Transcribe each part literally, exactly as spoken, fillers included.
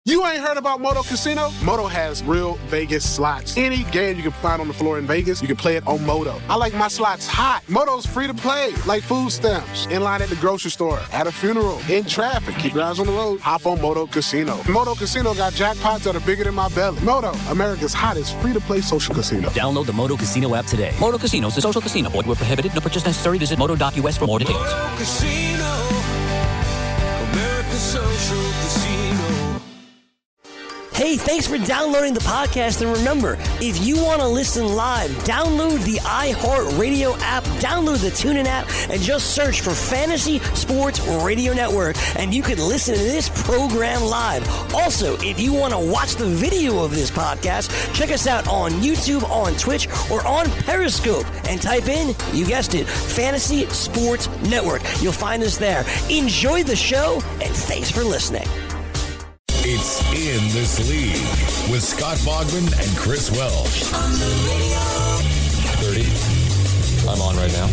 You ain't heard about Moto Casino? Moto has real Vegas slots. Any game you can find on the floor in Vegas, you can play it on Moto. I like my slots hot. Moto's free to play, like food stamps. In line at the grocery store, at a funeral, in traffic. Keep your eyes on the road. Hop on Moto Casino. Moto Casino got jackpots that are bigger than my belly. Moto, America's hottest free-to-play social casino. Download the Moto Casino app today. Moto Casino is a social casino. Void where prohibited. No purchase necessary. Visit moto dot U S for more details. Moto Casino, America's social casino. Hey, thanks for downloading the podcast. And remember, if you want to listen live, download the iHeartRadio app, download the TuneIn app, and just search for Fantasy Sports Radio Network, and you can listen to this program live. Also, if you want to watch the video of this podcast, check us out on YouTube, on Twitch, or on Periscope, and type in, you guessed it, Fantasy Sports Network. You'll find us there. Enjoy the show, and thanks for listening. It's In This League with Scott Bogman and Chris Welsh. On the radio. thirty. I'm on right now.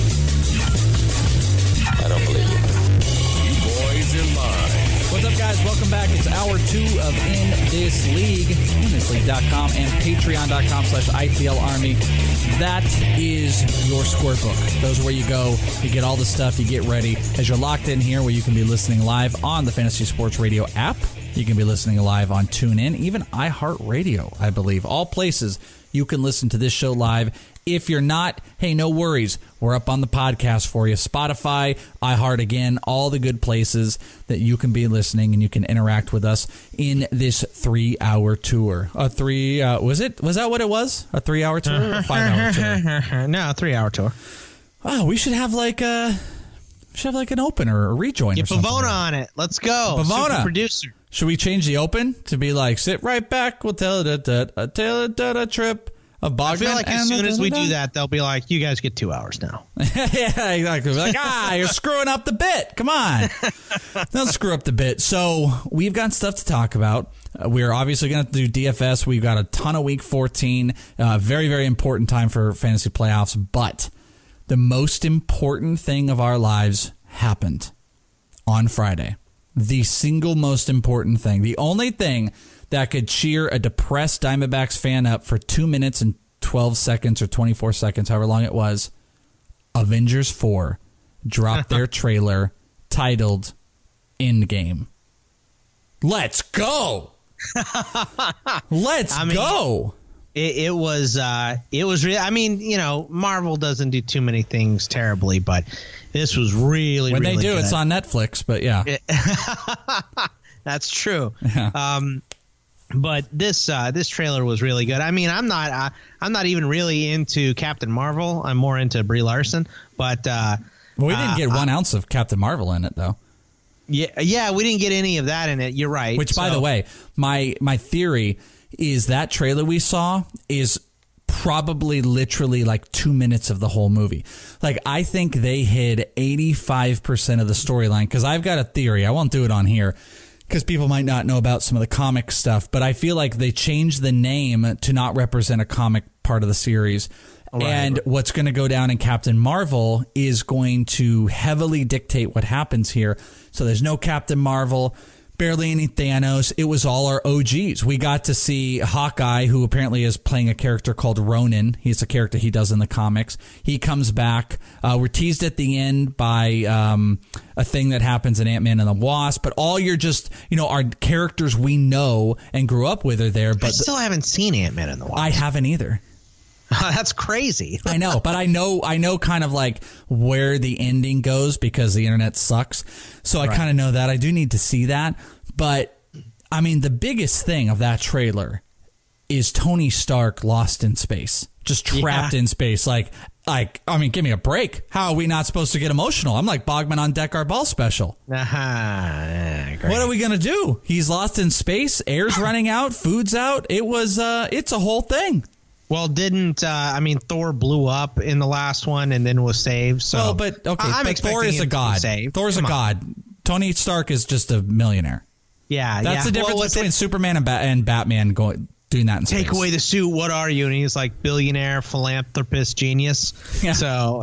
I don't believe you. You boys in line. What's up, guys? Welcome back. It's hour two of In This League. in this league dot com and patreon dot com slash I T L Army. That is your scorebook. Those are where you go. You get all the stuff. You get ready. As you're locked in here, where you can be listening live on the Fantasy Sports Radio app. You can be listening live on TuneIn, even iHeartRadio, I believe. All places you can listen to this show live. If you're not, hey, no worries. We're up on the podcast for you. Spotify, iHeart again, all the good places that you can be listening and you can interact with us in this three-hour tour. A three, uh, was it? Was that what it was? A three-hour tour or a five-hour tour? No, a three-hour tour. Oh, we should have like a, we should have like an opener or a rejoin Get or something. Pavona on it. Let's go. Pavona. Super producer. Should we change the open to be like, sit right back, we'll tell it a, a, tell it a trip of Bogman? I feel like as soon as we do that, they'll be like, you guys get two hours now. Yeah, exactly. Like, ah, you're screwing up the bit. Come on. Don't screw up the bit. So we've got stuff to talk about. Uh, we're obviously going to do D F S. We've got a ton of week fourteen. Uh, very, very important time for fantasy playoffs. But the most important thing of our lives happened on Friday. The single most important thing, the only thing that could cheer a depressed Diamondbacks fan up for two minutes and twelve seconds or twenty-four seconds, however long it was, Avengers four dropped their trailer titled Endgame. Let's go! Let's I mean, go! It, it was, uh, it was really, I mean, you know, Marvel doesn't do too many things terribly, but this was really, when really they do, good. it's on Netflix, but yeah. It, that's true. Yeah. Um, but this uh, this trailer was really good. I mean, I'm not uh, I'm not even really into Captain Marvel. I'm more into Brie Larson. But uh, well, we didn't uh, get one uh, ounce of Captain Marvel in it, though. Yeah, yeah, we didn't get any of that in it. You're right. Which, by so, the way, my my theory is that trailer we saw is probably literally like two minutes of the whole movie. Like, I think they hid eighty-five percent of the storyline, because I've got a theory. I won't do it on here because people might not know about some of the comic stuff, but I feel like they changed the name to not represent a comic part of the series. Right. And what's going to go down in Captain Marvel is going to heavily dictate what happens here. So there's no Captain Marvel, barely any Thanos. It was all our O Gs. We got to see Hawkeye, who apparently is playing a character called Ronin. He's a character he does in the comics. He comes back. Uh, we're teased at the end by um, a thing that happens in Ant-Man and the Wasp. But all you're just, you know, our characters we know and grew up with are there. But I still the, haven't seen Ant-Man and the Wasp. I haven't either. That's crazy. I know, but I know I know kind of like where the ending goes because the internet sucks. So I right. kind of know that. I do need to see that. But, I mean, the biggest thing of that trailer is Tony Stark lost in space. Just trapped yeah. in space. Like, like, I mean, give me a break. How are we not supposed to get emotional? I'm like Bogman on Deck, our ball special. Uh-huh. Yeah, what are we going to do? He's lost in space. Air's running out. Food's out. It was, uh, it's a whole thing. Well, didn't, uh, I mean, Thor blew up in the last one and then was saved. So, well, but, okay, I'm but Thor is a god. Thor's Come a god. On. Tony Stark is just a millionaire. Yeah, That's yeah. the difference well, between it? Superman and, ba- and Batman going doing that in space. Take away the suit. What are you? And he's like billionaire, philanthropist, genius. Yeah. So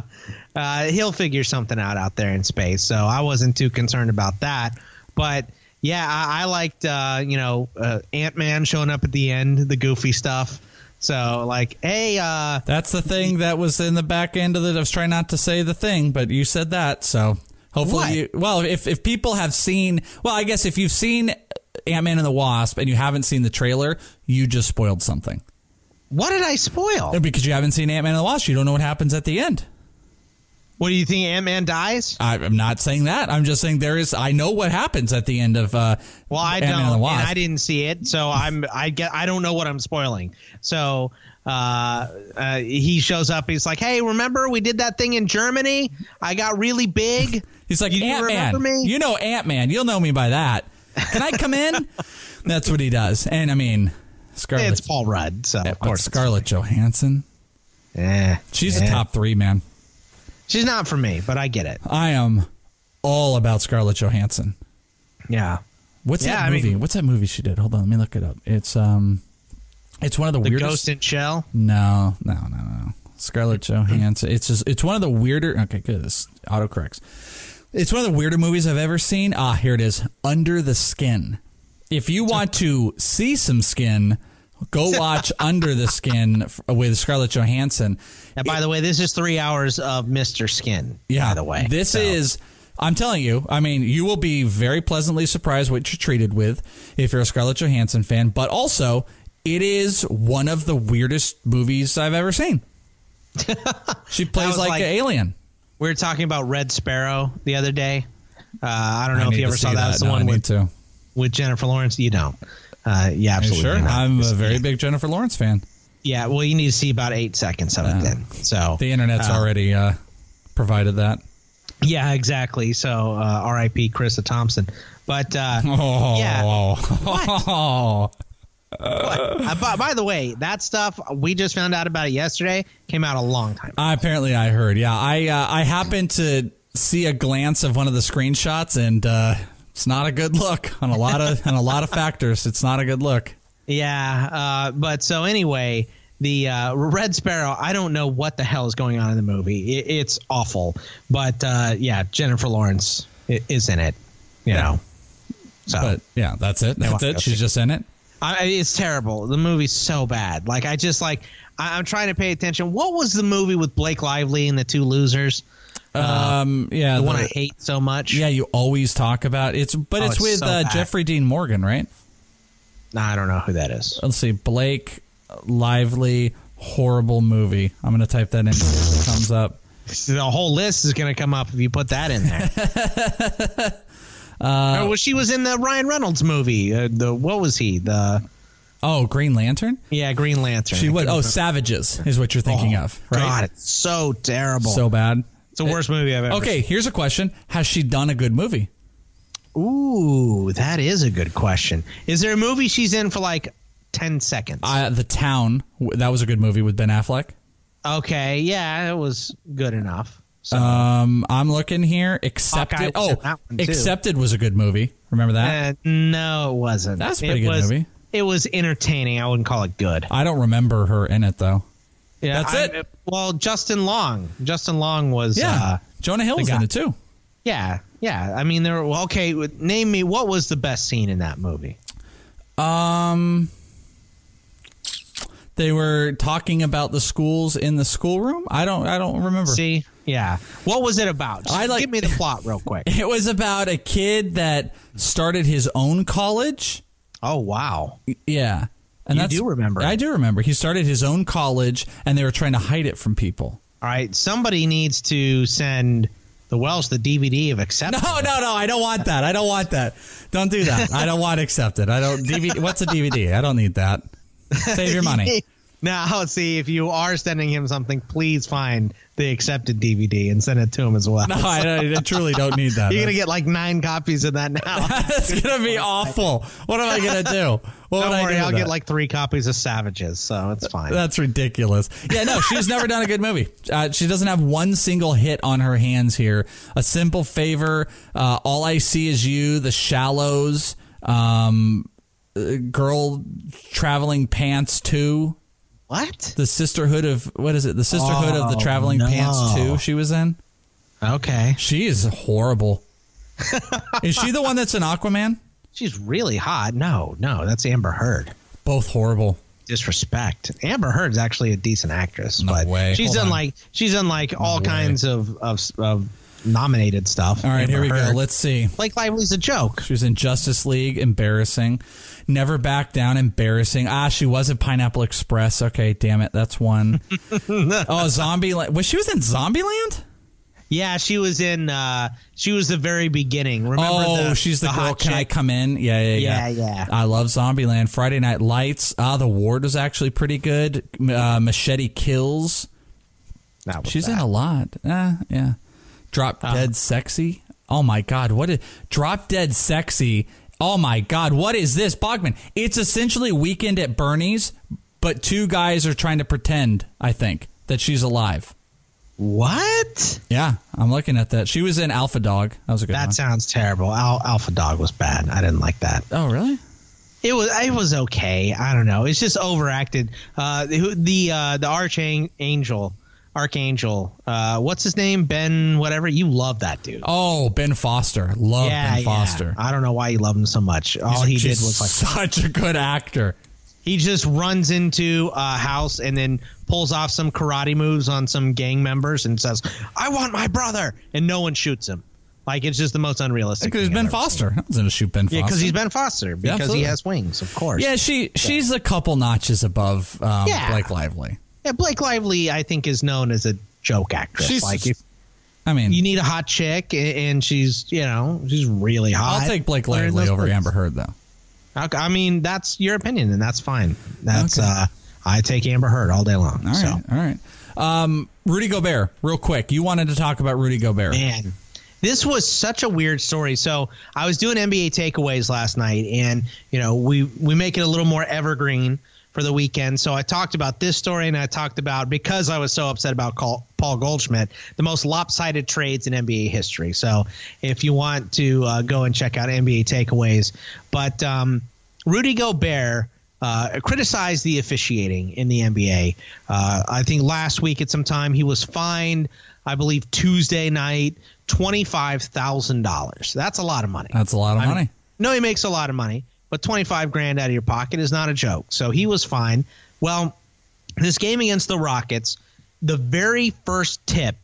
uh, he'll figure something out out there in space. So I wasn't too concerned about that. But Yeah, I, I liked, uh, you know, uh, Ant-Man showing up at the end, the goofy stuff. So, like, hey. Uh, That's the thing that was in the back end of it. I was trying not to say the thing, but you said that. So, hopefully, What? you, well, if, if people have seen, well, I guess if you've seen Ant-Man and the Wasp and you haven't seen the trailer, you just spoiled something. What did I spoil? Because you haven't seen Ant-Man and the Wasp. You don't know what happens at the end. What do you think? Ant-Man dies? I, I'm not saying that. I'm just saying there is. I know what happens at the end of. Uh, Well, I Ant-Man don't, and the and Wasp. I didn't see it, so I'm. I get. I don't know what I'm spoiling. So uh, uh, he shows up. He's like, "Hey, remember we did that thing in Germany? I got really big." He's like, You remember Ant-Man. me? You know Ant-Man. You'll know me by that. Can I come in? That's what he does. And I mean, Scarlett. It's Paul Rudd, so Yeah, of but course. it's- Scarlett Johansson. Eh, She's eh. a top three, man. She's not for me, but I get it. I am all about Scarlett Johansson. Yeah. What's Yeah, that I movie? mean- What's that movie she did? Hold on, let me look it up. It's um, it's one of the, The weirdest. Ghost in Shell. No, no, no, no. Scarlett Johansson. It's just it's one of the weirder. Okay, good. This autocorrects. It's one of the weirder movies I've ever seen. Ah, here it is. Under the Skin. If you want to see some skin, go watch Under the Skin f- with Scarlett Johansson. And by the way, this is three hours of Mister Skin. Yeah, By the way, this So, is. I'm telling you. I mean, you will be very pleasantly surprised what you're treated with if you're a Scarlett Johansson fan. But also, it is one of the weirdest movies I've ever seen. She plays was like, like- an alien. We were talking about Red Sparrow the other day. Uh, I don't know I if need you to ever saw see that. that. It's the No, I one need with, to. with Jennifer Lawrence. You don't. Uh, yeah, Are you absolutely. sure? not. I'm a It's- very yeah. big Jennifer Lawrence fan. Yeah, well, you need to see about eight seconds of it then. So The internet's uh, already uh, provided that. Yeah, exactly. So uh, R I P Krista Thompson. But uh, Oh, yeah. oh. Uh, by, by the way, that stuff we just found out about it yesterday. Came out a long time ago. Uh, apparently, I heard. Yeah, I uh, I happened to see a glance of one of the screenshots, and uh, it's not a good look on a lot of on a lot of factors. It's not a good look. Yeah, uh, but so anyway, the uh, Red Sparrow. I don't know what the hell is going on in the movie. It, it's awful. But uh, yeah, Jennifer Lawrence i- is in it. You Yeah. know. So But yeah, that's it. That's well, it. She's just in it. I, it's terrible. The movie's so bad. Like I just like I, I'm trying to pay attention. What was the movie with Blake Lively and the two losers? Um, yeah, The one the- I hate so much. Yeah, you always talk about it's, but Oh, it's it's with so uh, bad. Jeffrey Dean Morgan, right? Nah, I don't know who that is. Let's see, Blake Lively, horrible movie. I'm gonna type that in. See if it comes up. The whole list is going to come up if you put that in there. uh, oh, well, she was in the Ryan Reynolds movie. Uh, the what was he? The Oh, Green Lantern. yeah, Green Lantern. She I was. couldn't Oh, remember. Savages is what you're thinking Oh, of, right? God, it's so terrible. So bad. It's the worst movie I've ever. Okay, here's a question: has she done a good movie? seen. Ooh, that is a good question. Is there a movie she's in for like ten seconds? Uh, the Town. w- That was a good movie with Ben Affleck. Okay, yeah, it was good enough. So, Um, I'm looking here. Accepted. Hawkeye was Oh, in that one, too. Accepted was a good movie. Remember that? uh, no, it wasn't. That's a It pretty good was- movie. It was entertaining. I wouldn't call it good. I don't remember her in it though. Yeah, That's I- it. Well, Justin Long. Justin Long was. Yeah, Uh, Jonah Hill's the guy. in it too. yeah, yeah. I mean, there. Well, okay, name me what was the best scene in that movie? Um, they were talking about the schools in the schoolroom. I don't. I don't remember. See, yeah. What was it about? Just I like- give me the plot real quick. It was about a kid that started his own college. Oh wow. Yeah. And You that's, do remember I it. do remember. He started his own college, and they were trying to hide it from people. All right, somebody needs to send the Welsh the D V D of Accepted. No, no, no. I don't want that. I don't want that. Don't do that. I don't want Accepted. I don't. D V D. What's a D V D? I don't need that. Save your money. Now, see, if you are sending him something, please find the Accepted D V D and send it to him as well. No, I, I truly don't need that. You're going to get like nine copies of that now. That's gonna be awful. What am I gonna do? What Don't would I worry, do I'll with get that? like three copies of Savages, so it's fine. That's ridiculous. Yeah, no, she's never done a good movie. Uh, she doesn't have one single hit on her hands here. A Simple Favor, uh, All I See Is You, The Shallows, um, uh, Girl Traveling Pants two, What? The Sisterhood of what is it? The Sisterhood of the Oh, Traveling no. Pants two. She was in. Okay. She is horrible. Is she the one that's in Aquaman? she's really hot. No, no, that's Amber Heard. Both horrible. Disrespect. Amber Heard's actually a decent actress, No but way. she's Hold done on. like she's done like No all way. kinds of, of of nominated stuff. All right, Amber here we Heard. go. Let's see. Blake Lively's a joke. She was in Justice League, embarrassing. Never Back Down, embarrassing. Ah, she was in Pineapple Express. Okay, damn it, that's one. Oh, Zombieland. Was she was in Zombieland? Yeah, she was in. Uh, she was the very beginning. Remember? Oh, the, she's the, girl. hot Can I chick? come in? Yeah, yeah, yeah. Yeah, yeah. I love Zombieland. Friday Night Lights. Ah, The Ward was actually pretty good. Uh, Machete Kills. That was She's bad. in a lot. Uh, yeah. Drop Uh. Dead Sexy. Oh my God! What is Drop Dead Sexy? Oh my God! What is this, Bogman? It's essentially Weekend at Bernie's, but two guys are trying to pretend. I think that she's alive. What? Yeah, I'm looking at that. She was in Alpha Dog. That was a good That one. sounds terrible. Al- Alpha Dog was bad. I didn't like that. Oh really? It was. It was okay. I don't know. It's just overacted. Uh, the the uh, the archangel, archangel. Uh, what's his name? Ben. Whatever. You love that dude. Oh, Ben Foster. Love yeah, Ben Foster. yeah. I don't know why you love him so much. All he did He's was like such a good actor. he just runs into a house and then pulls off some karate moves on some gang members and says, "I want my brother," and no one shoots him. Like, it's just the most unrealistic. Because he's thing Ben I've ever Foster. I was going to shoot Ben seen. Yeah, Foster. because he's Ben Foster. Because absolutely. he has wings, of course. Yeah, she she's a couple notches above um, Yeah. Blake Lively. Yeah, Blake Lively, I think, is known as a joke actress. She's- like, if I mean, you need a hot chick a- and she's, you know, she's really hot. I'll take Blake put her in Lively those over places. Amber Heard, though. Okay, I mean, that's your opinion, and that's fine. That's Okay. uh, I take Amber Heard all day long. All right, so. all right. Um, Rudy Gobert, real quick. You wanted to talk about Rudy Gobert. Man, this was such a weird story. So I was doing N B A takeaways last night, and you know we we make it a little more evergreen for the weekend. So I talked about this story, and I talked about, because I was so upset about Paul Goldschmidt, the most lopsided trades in N B A history. So if you want to uh, go and check out N B A takeaways, but um, Rudy Gobert uh, criticized the officiating in the N B A. Uh, I think last week at some time he was fined, I believe Tuesday night, twenty-five thousand dollars. That's a lot of money. That's a lot of I money. mean, no, he makes a lot of money, but twenty-five grand out of your pocket is not a joke. So he was fine. Well, this game against the Rockets, the very first tip,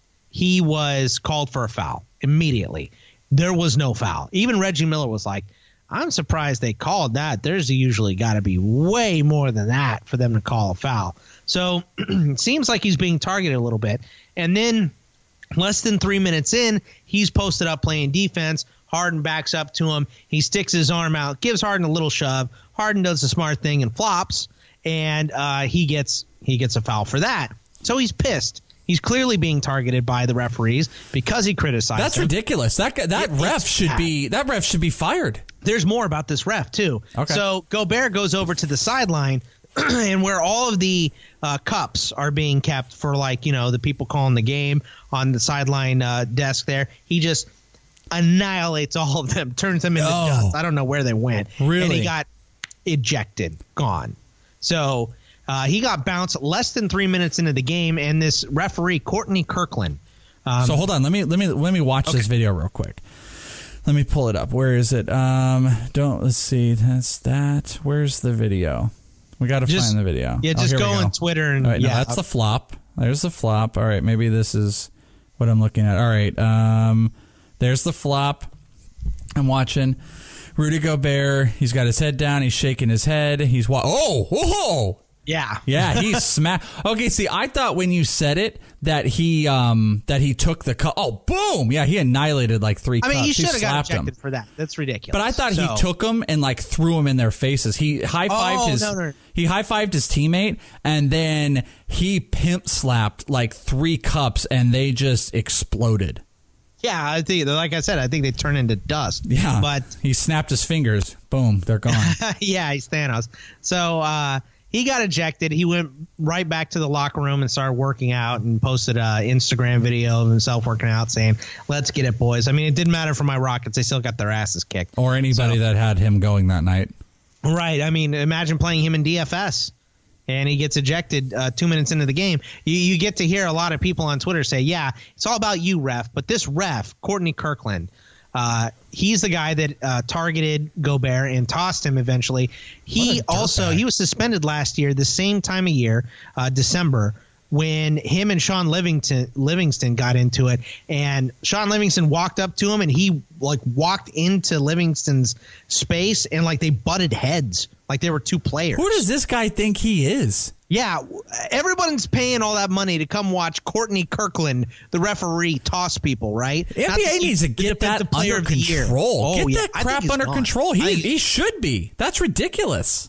he was called for a foul immediately. There was no foul. Even Reggie Miller was like, I'm surprised they called that. There's usually got to be way more than that for them to call a foul. So it seems like he's being targeted a little bit. And then less than three minutes in, he's posted up playing defense. Harden backs up to him. He sticks his arm out, gives Harden a little shove. Harden does the smart thing and flops, and uh, he gets he gets a foul for that. So he's pissed. He's clearly being targeted by the referees because he criticized That's them. ridiculous. That guy- that It- ref it's should bad. be that ref should be fired. There's more about this ref, too. Okay. So Gobert goes over to the sideline, and where all of the uh, cups are being kept for, like, you know, the people calling the game on the sideline uh, desk there, he just annihilates all of them, turns them into Oh. dust. I don't know where they went. Really? And he got ejected, gone. So uh, he got bounced less than three minutes into the game, and this referee, Courtney Kirkland. Um, So hold on, let me let me let me watch this video real quick. Let me pull it up. Where is it? Um, don't let's see. That's that. Where's the video? We got to Just- find the video. Yeah, Oh, just here we go on Twitter and All right, no, yeah, that's the flop. There's the flop. All right, maybe this is what I'm looking at. All right, um, there's the flop. I'm watching Rudy Gobert. He's got his head down. He's shaking his head. He's wa- oh, whoa. yeah, Yeah, he's smacked. Okay, see, I thought when you said it that he um that he took the cup. Oh, boom! Yeah, he annihilated like three I mean, cups. he should have got slapped him. ejected for that. That's ridiculous. But I thought So- he took them and like threw them in their faces. He high fived Oh, his no, no. he high fived his teammate, and then he pimp slapped like three cups, and they just exploded. Yeah, I think, like I said, I think they turn into dust. Yeah, But he snapped his fingers. Boom, they're gone. yeah, he's Thanos. So uh, he got ejected. He went right back to the locker room and started working out and posted an Instagram video of himself working out saying, let's get it, boys. I mean, it didn't matter for my Rockets. They still got their asses kicked. Or anybody So- that had him going that night. Right. I mean, imagine playing him in D F S. And he gets ejected uh, two minutes into the game. You, you get to hear a lot of people on Twitter say, yeah, it's all about you, ref. But this ref, Courtney Kirkland, Uh, he's the guy that uh, targeted Gobert and tossed him eventually. He also he was suspended last year, the same time of year, uh, December, when him and Sean Livingston Livingston got into it, and Sean Livingston walked up to him, and he like walked into Livingston's space, and like they butted heads, like they were two players. Who does this guy think he is? Yeah, everyone's paying all that money to come watch Courtney Kirkland, the referee, toss people, right? The N B A needs to get that under control. Oh, get yeah. that crap under gone. control. He he should be. That's ridiculous.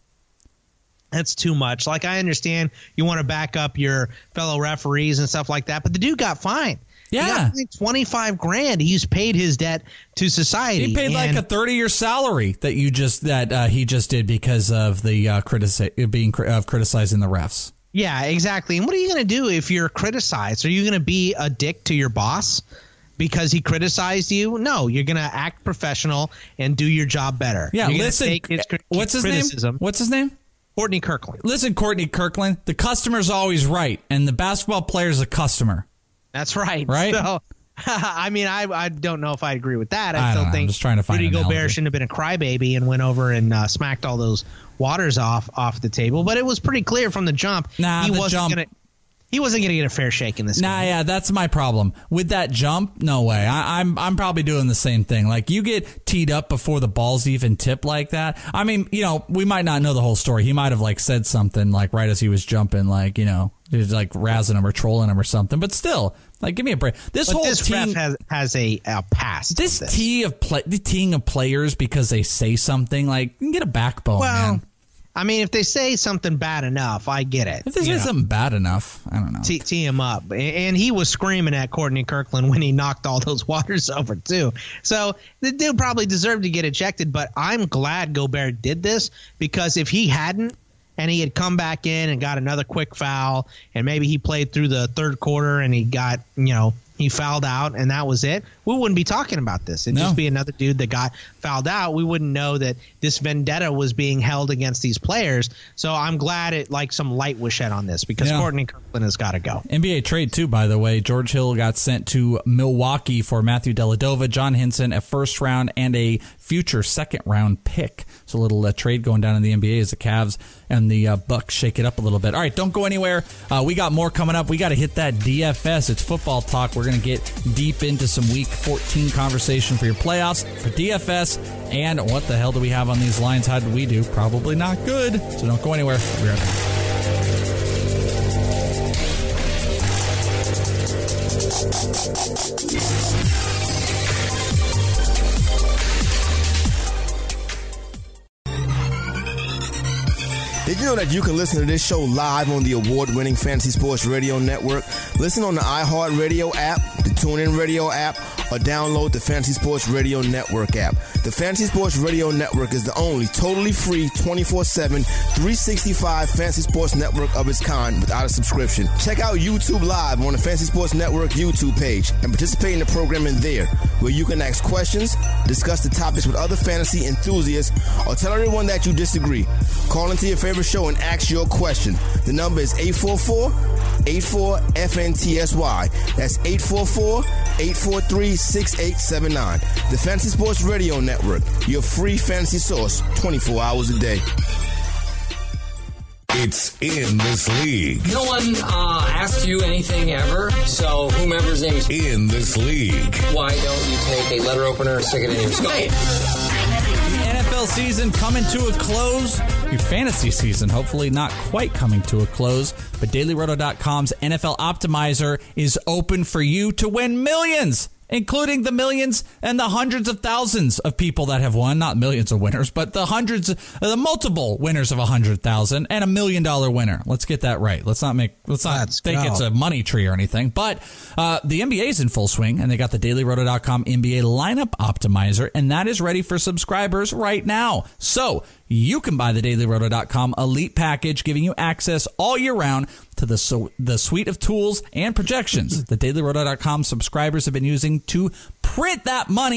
That's too much. Like, I understand you want to back up your fellow referees and stuff like that, but the dude got fined. Yeah. He got fined twenty-five grand. He's paid his debt to society. He paid and like a thirty-year salary that you just that uh, he just did because of the uh, critici- being of uh, criticizing the refs. Yeah, exactly. And what are you going to do if you're criticized? Are you going to be a dick to your boss because he criticized you? No, you're going to act professional and do your job better. Yeah, you're listen. Take his cri- what's his criticism. name? What's his name? Courtney Kirkland. Listen, Courtney Kirkland, the customer's always right, and the basketball player's a customer. That's right. Right? So, I mean, I I don't know if I agree with that. I, I still don't know. think I'm just trying to find Rudy an Gobert analogy. shouldn't have been a crybaby and went over and uh, smacked all those waters off off the table. But it was pretty clear from the jump Nah, he the wasn't jump- gonna he wasn't gonna get a fair shake in this Nah, game. yeah, that's my problem with that jump. No way. I, I'm I'm probably doing the same thing. Like, you get teed up before the balls even tip like that. I mean, you know, we might not know the whole story. He might have like said something like right as he was jumping, like, you know, he was like razzing him or trolling him or something. But still, like, give me a break. This But whole this team ref has has a, a past. this, with this. tee of play, the teeing of players because they say something, like, you can get a backbone, Well, man. I mean, if they say something bad enough, I get it. If they you say know. something bad enough, I don't know. Tee, tee him up. And he was screaming at Courtney Kirkland when he knocked all those waters over, too. So the dude probably deserved to get ejected, but I'm glad Gobert did this, because if he hadn't, and he had come back in and got another quick foul, and maybe he played through the third quarter and he got, you know, he fouled out and that was it, we wouldn't be talking about this. It'd No. just be another dude that got fouled out. We wouldn't know that this vendetta was being held against these players. So I'm glad it like some light was shed on this, because Yeah. Courtney Kirkland has got to go. N B A trade, too, by the way. George Hill got sent to Milwaukee for Matthew Dellavedova, John Hinson, a first round, and a future second round pick. So a little uh, trade going down in the N B A as the Cavs and the uh, Bucks shake it up a little bit. All right, don't go anywhere. Uh, we got more coming up. We got to hit that D F S. It's football talk. We're going to get deep into some week fourteen conversation for your playoffs, for D F S, and what the hell do we have on these lines? How did we do? Probably not good. So don't go anywhere. We'll be right back. Did you know that you can listen to this show live on the award-winning Fantasy Sports Radio Network? Listen on the iHeartRadio app, the TuneIn Radio app, or download the Fantasy Sports Radio Network app. The Fantasy Sports Radio Network is the only totally free twenty-four seven, three sixty-five Fantasy Sports Network of its kind without a subscription. Check out YouTube Live on the Fantasy Sports Network YouTube page and participate in the programming there, where you can ask questions, discuss the topics with other fantasy enthusiasts, or tell everyone that you disagree. Call into your favorite show and ask your question. The number is eight four four, eight four, F N T S Y. That's eight four four, eight four three, six eight seven nine. The Fantasy Sports Radio Network, your free fantasy source twenty-four hours a day. It's in this league. No one uh, asked you anything ever, so whomever's name is In this league. why don't you take a letter opener, stick it in your skull? The N F L season coming to a close. Your fantasy season hopefully not quite coming to a close, but Daily Roto dot com's N F L Optimizer is open for you to win millions, including the millions and the hundreds of thousands of people that have won. Not millions of winners, but the hundreds, uh, the multiple winners of a hundred thousand and a million dollar winner. Let's get that right. Let's not make, let's not Let's think go. it's a money tree or anything. But uh, the N B A is in full swing, and they got the Daily Roto dot com N B A lineup optimizer, and that is ready for subscribers right now. So you can buy the Daily Roto dot com Elite Package, giving you access all year round to the so, the suite of tools and projections the Daily Roto dot com subscribers have been using to print that money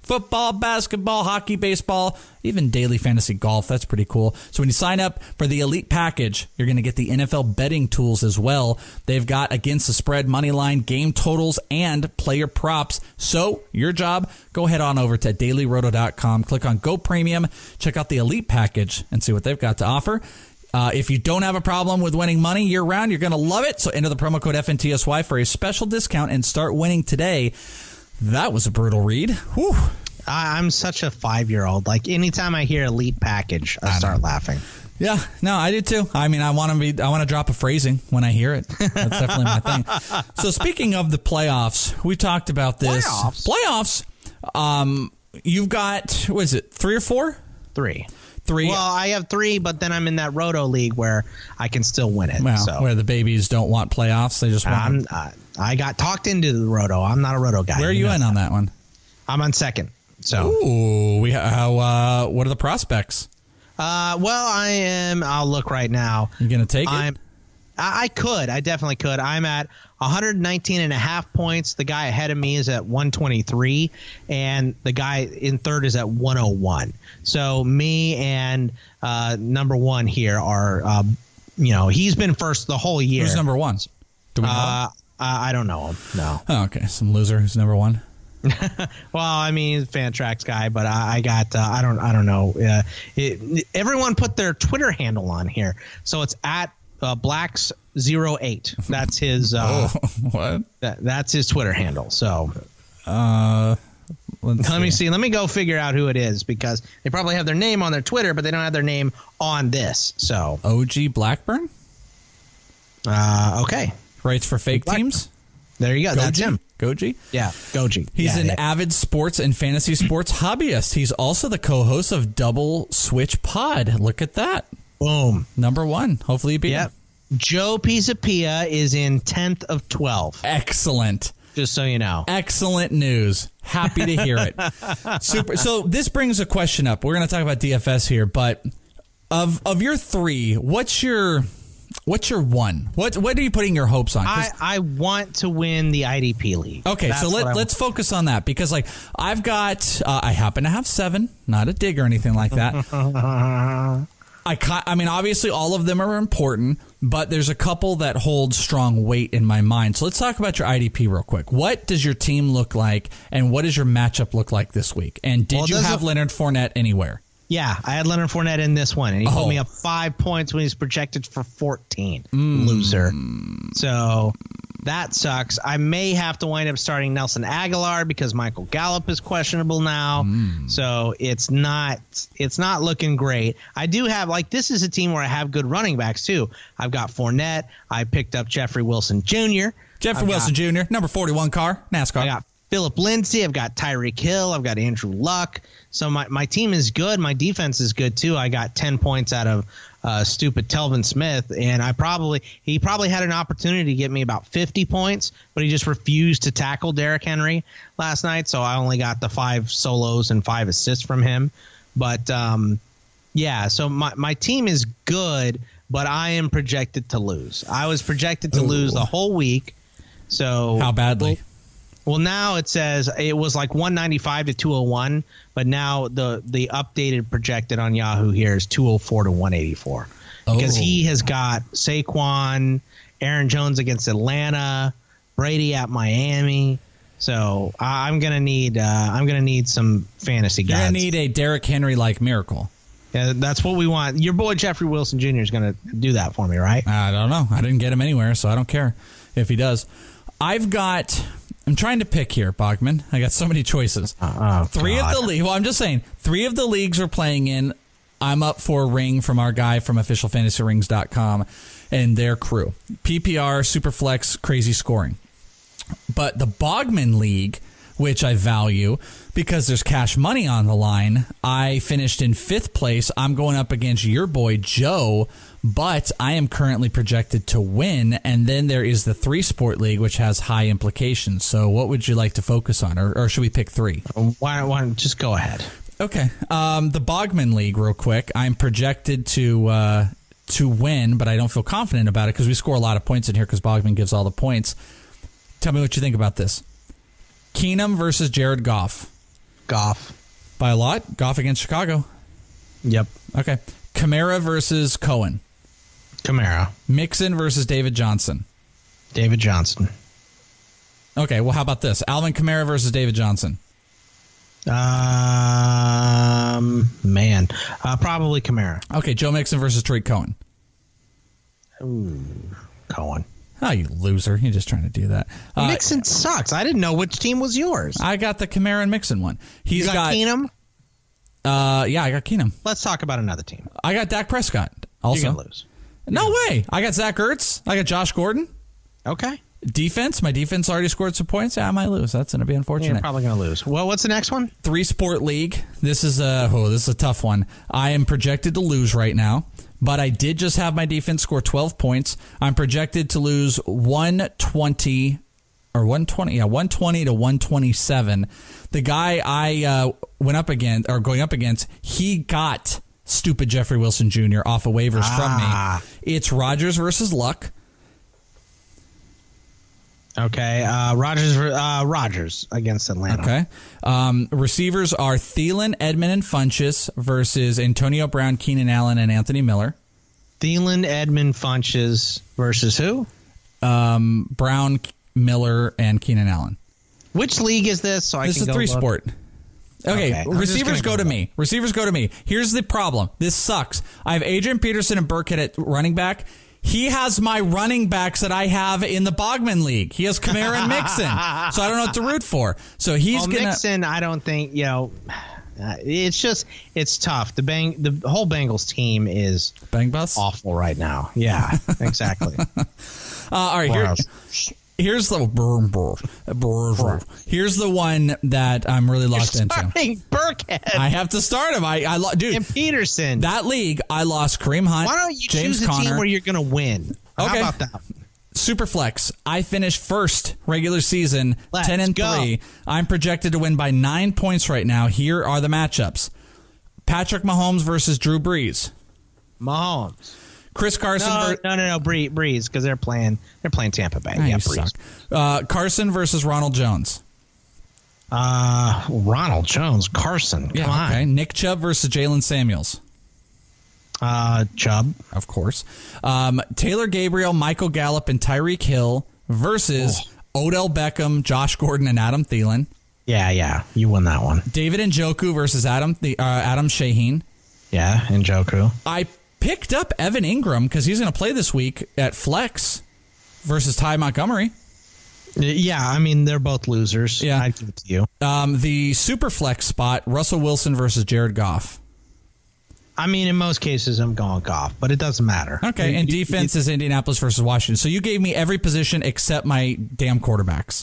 football, basketball, hockey, baseball, even daily fantasy golf. That's pretty cool. So when you sign up for the Elite Package, you're going to get the N F L betting tools as well. They've got against the spread, money line, game totals, and player props. So your job, go head on over to daily roto dot com, click on Go Premium, check out the Elite Package, and see what they've got to offer. Uh, if you don't have a problem with winning money year-round, you're going to love it. So enter the promo code F N T S Y for a special discount and start winning today. That was a brutal read. Whew. I, I'm such a five-year-old. Like, anytime I hear Elite Package, I, I start know. laughing. Yeah, no, I do too. I mean, I want to be. I want to drop a phrasing when I hear it. That's definitely my thing. So speaking of the playoffs, we talked about this. Playoffs? Playoffs. Um, you've got, what is it, three or four? Three. Three. Well, I have three, but then I'm in that Roto League where I can still win it. Well, so. Where the babies don't want playoffs. They just want I'm, uh, I got talked into the Roto. I'm not a Roto guy. Where are you, you in that. on that one? I'm on second. So, Ooh, we how? Uh, what are the prospects? Uh, well, I am. I'll look right now. You gonna take I'm, it? I, I could. I definitely could. I'm at one hundred nineteen and a half points. The guy ahead of me is at one twenty-three, and the guy in third is at one oh one. So me and uh, number one here are, uh, you know, he's been first the whole year. Who's number one? Do we know uh, I don't know him. No. Oh, okay, some loser who's number one. Well, I mean, he's a Fantrax guy, but I, I got uh, I don't I don't know. Uh, it, everyone put their Twitter handle on here, so it's at uh, Blacks zero eight. That's his. Uh, oh, what? That, that's his Twitter handle. So, uh, let see. me see. Let me go figure out who it is, because they probably have their name on their Twitter, but they don't have their name on this. So, O G Blackburn. Uh, okay. Writes for fake Black- teams. There you go. Goji? That's him. Goji? Yeah, Goji. He's yeah, an yeah. avid sports and fantasy sports hobbyist. He's also the co-host of Double Switch Pod. Look at that. Boom. Number one. Hopefully you beat yep. him. Joe Pisapia is in tenth of twelve. Excellent. Just so you know. Excellent news. Happy to hear it. Super. So this brings a question up. We're going to talk about D F S here, but of of your three, what's your... What's your one? What what are you putting your hopes on? I, I want to win the I D P league. Okay, That's so let, let's focus on that, because like I've got, uh, I happen to have seven, not a dig or anything like that. I ca- I mean, obviously all of them are important, but there's a couple that hold strong weight in my mind. So let's talk about your I D P real quick. What does your team look like, and what does your matchup look like this week? And did well, you have a- Leonard Fournette anywhere? Yeah, I had Leonard Fournette in this one, and he Oh. pulled me up five points when he's projected for fourteen. Mm. Loser. So that sucks. I may have to wind up starting Nelson Aguilar because Michael Gallup is questionable now. Mm. So it's not it's not looking great. I do have, like, this is a team where I have good running backs too. I've got Fournette. I picked up Jeffrey Wilson Junior Jeffrey I've Wilson got, Junior, number forty-one car, NASCAR. I got Phillip Lindsay. I've got Tyreek Hill. I've got Andrew Luck. So my, my team is good. My defense is good too. I got ten points out of uh, stupid Telvin Smith, and I probably he probably had an opportunity to get me about fifty points, but he just refused to tackle Derrick Henry last night. So I only got the five solos and five assists from him. But um, yeah, so my my team is good, but I am projected to lose. I was projected to Ooh. lose the whole week. So how badly? Well, Well, now it says it was like one ninety-five to two oh one, but now the the updated projected on Yahoo here is two oh four to one eighty-four. Oh. Because he has got Saquon, Aaron Jones against Atlanta, Brady at Miami. So uh, I'm gonna need uh, I'm gonna need some fantasy guys. You're gonna need a Derrick Henry like miracle. Yeah, that's what we want. Your boy Jeffrey Wilson Junior is gonna do that for me, right? I don't know. I didn't get him anywhere, so I don't care if he does. I've got. I'm trying to pick here, Bogman. I got so many choices. Uh, oh, three God. of the league. Well, I'm just saying, three of the leagues we're playing in. I'm up for a ring from our guy from official fantasy rings dot com and their crew. P P R, Superflex, crazy scoring. But the Bogman League, which I value because there's cash money on the line, I finished in fifth place. I'm going up against your boy Joe, but I am currently projected to win. And then there is the three sport league, which has high implications. So what would you like to focus on, or, or should we pick three? Why, why don't just go ahead? Okay. Um, the Bogman League, real quick. I'm projected to uh, to win, but I don't feel confident about it because we score a lot of points in here because Bogman gives all the points. Tell me what you think about this. Keenum versus Jared Goff. Goff. By a lot? Goff against Chicago? Yep. Okay. Kamara versus Cohen. Kamara. Mixon versus David Johnson. David Johnson. Okay, well, how about this? Alvin Kamara versus David Johnson. Um, man. Uh, probably Kamara. Okay, Joe Mixon versus Tariq Cohen. Ooh, Cohen. Oh, you loser. You're just trying to do that. Uh, Mixon sucks. I didn't know which team was yours. I got the Kamara and Mixon one. He's you got, got Keenum? Uh, yeah, I got Keenum. Let's talk about another team. I got Dak Prescott. Also. You're going to lose. No way. I got Zach Ertz. I got Josh Gordon. Okay. Defense. My defense already scored some points. Yeah, I might lose. That's going to be unfortunate. You're probably going to lose. Well, what's the next one? Three sport league. This is a oh, this is a tough one. I am projected to lose right now, but I did just have my defense score twelve points. I'm projected to lose one twenty or one twenty, yeah, one twenty to one twenty-seven. The guy I uh, went up against or going up against, he got stupid Jeffrey Wilson Junior off of waivers ah. from me. It's Rodgers versus Luck. Okay, uh, Rodgers uh, Rodgers against Atlanta. Okay. Um, receivers are Thielen, Edmond, and Funchess versus Antonio Brown, Keenan Allen, and Anthony Miller. Thielen, Edmond, Funchess versus who? Um, Brown, Miller, and Keenan Allen. Which league is this? So I this can is go three look? sport. Okay, okay. receivers go, go to me. Receivers go to me. Here's the problem. This sucks. I have Adrian Peterson and Burkhead at running back. He has my running backs that I have in the Bogman League. He has Kamara and Mixon, so I don't know what to root for. So he's well, gonna Mixon. I don't think you know. Uh, it's just it's tough. The bang the whole Bengals team is bang bus awful right now. Yeah, exactly. uh, all right, here, here's the brr, brr, brr, brr. Here's the one that I'm really locked You're into. Burkhead. I have to start him. I, I lo- dude. And Peterson. That league, I lost Kareem Hunt. Why don't you James choose a Conner. team where you're going to win? How Okay. about that? Superflex. I finished first regular season, Let's ten and go. three. I'm projected to win by nine points right now. Here are the matchups: Patrick Mahomes versus Drew Brees. Mahomes. Chris Carson. No, ver- no, no, no, Bree, Breeze, because they're playing. They're playing Tampa Bay. Ah, yeah, you Breeze. suck. Uh, Carson versus Ronald Jones. Uh, Ronald Jones, Carson. Come Yeah, on. okay. Nick Chubb versus Jalen Samuels. Uh, Chubb. Of course. Um, Taylor Gabriel, Michael Gallup, and Tyreek Hill versus oh. Odell Beckham, Josh Gordon, and Adam Thielen. Yeah, yeah, you won that one. David Njoku versus Adam the uh, Adam Shaheen. Yeah, Njoku. I picked up Evan Ingram because he's going to play this week at flex versus Ty Montgomery. Yeah, I mean, they're both losers. Yeah. I'd give it to you. Um, the super flex spot, Russell Wilson versus Jared Goff. I mean, in most cases, I'm going Goff, but it doesn't matter. Okay, and You- defense is Indianapolis versus Washington. So you gave me every position except my damn quarterbacks.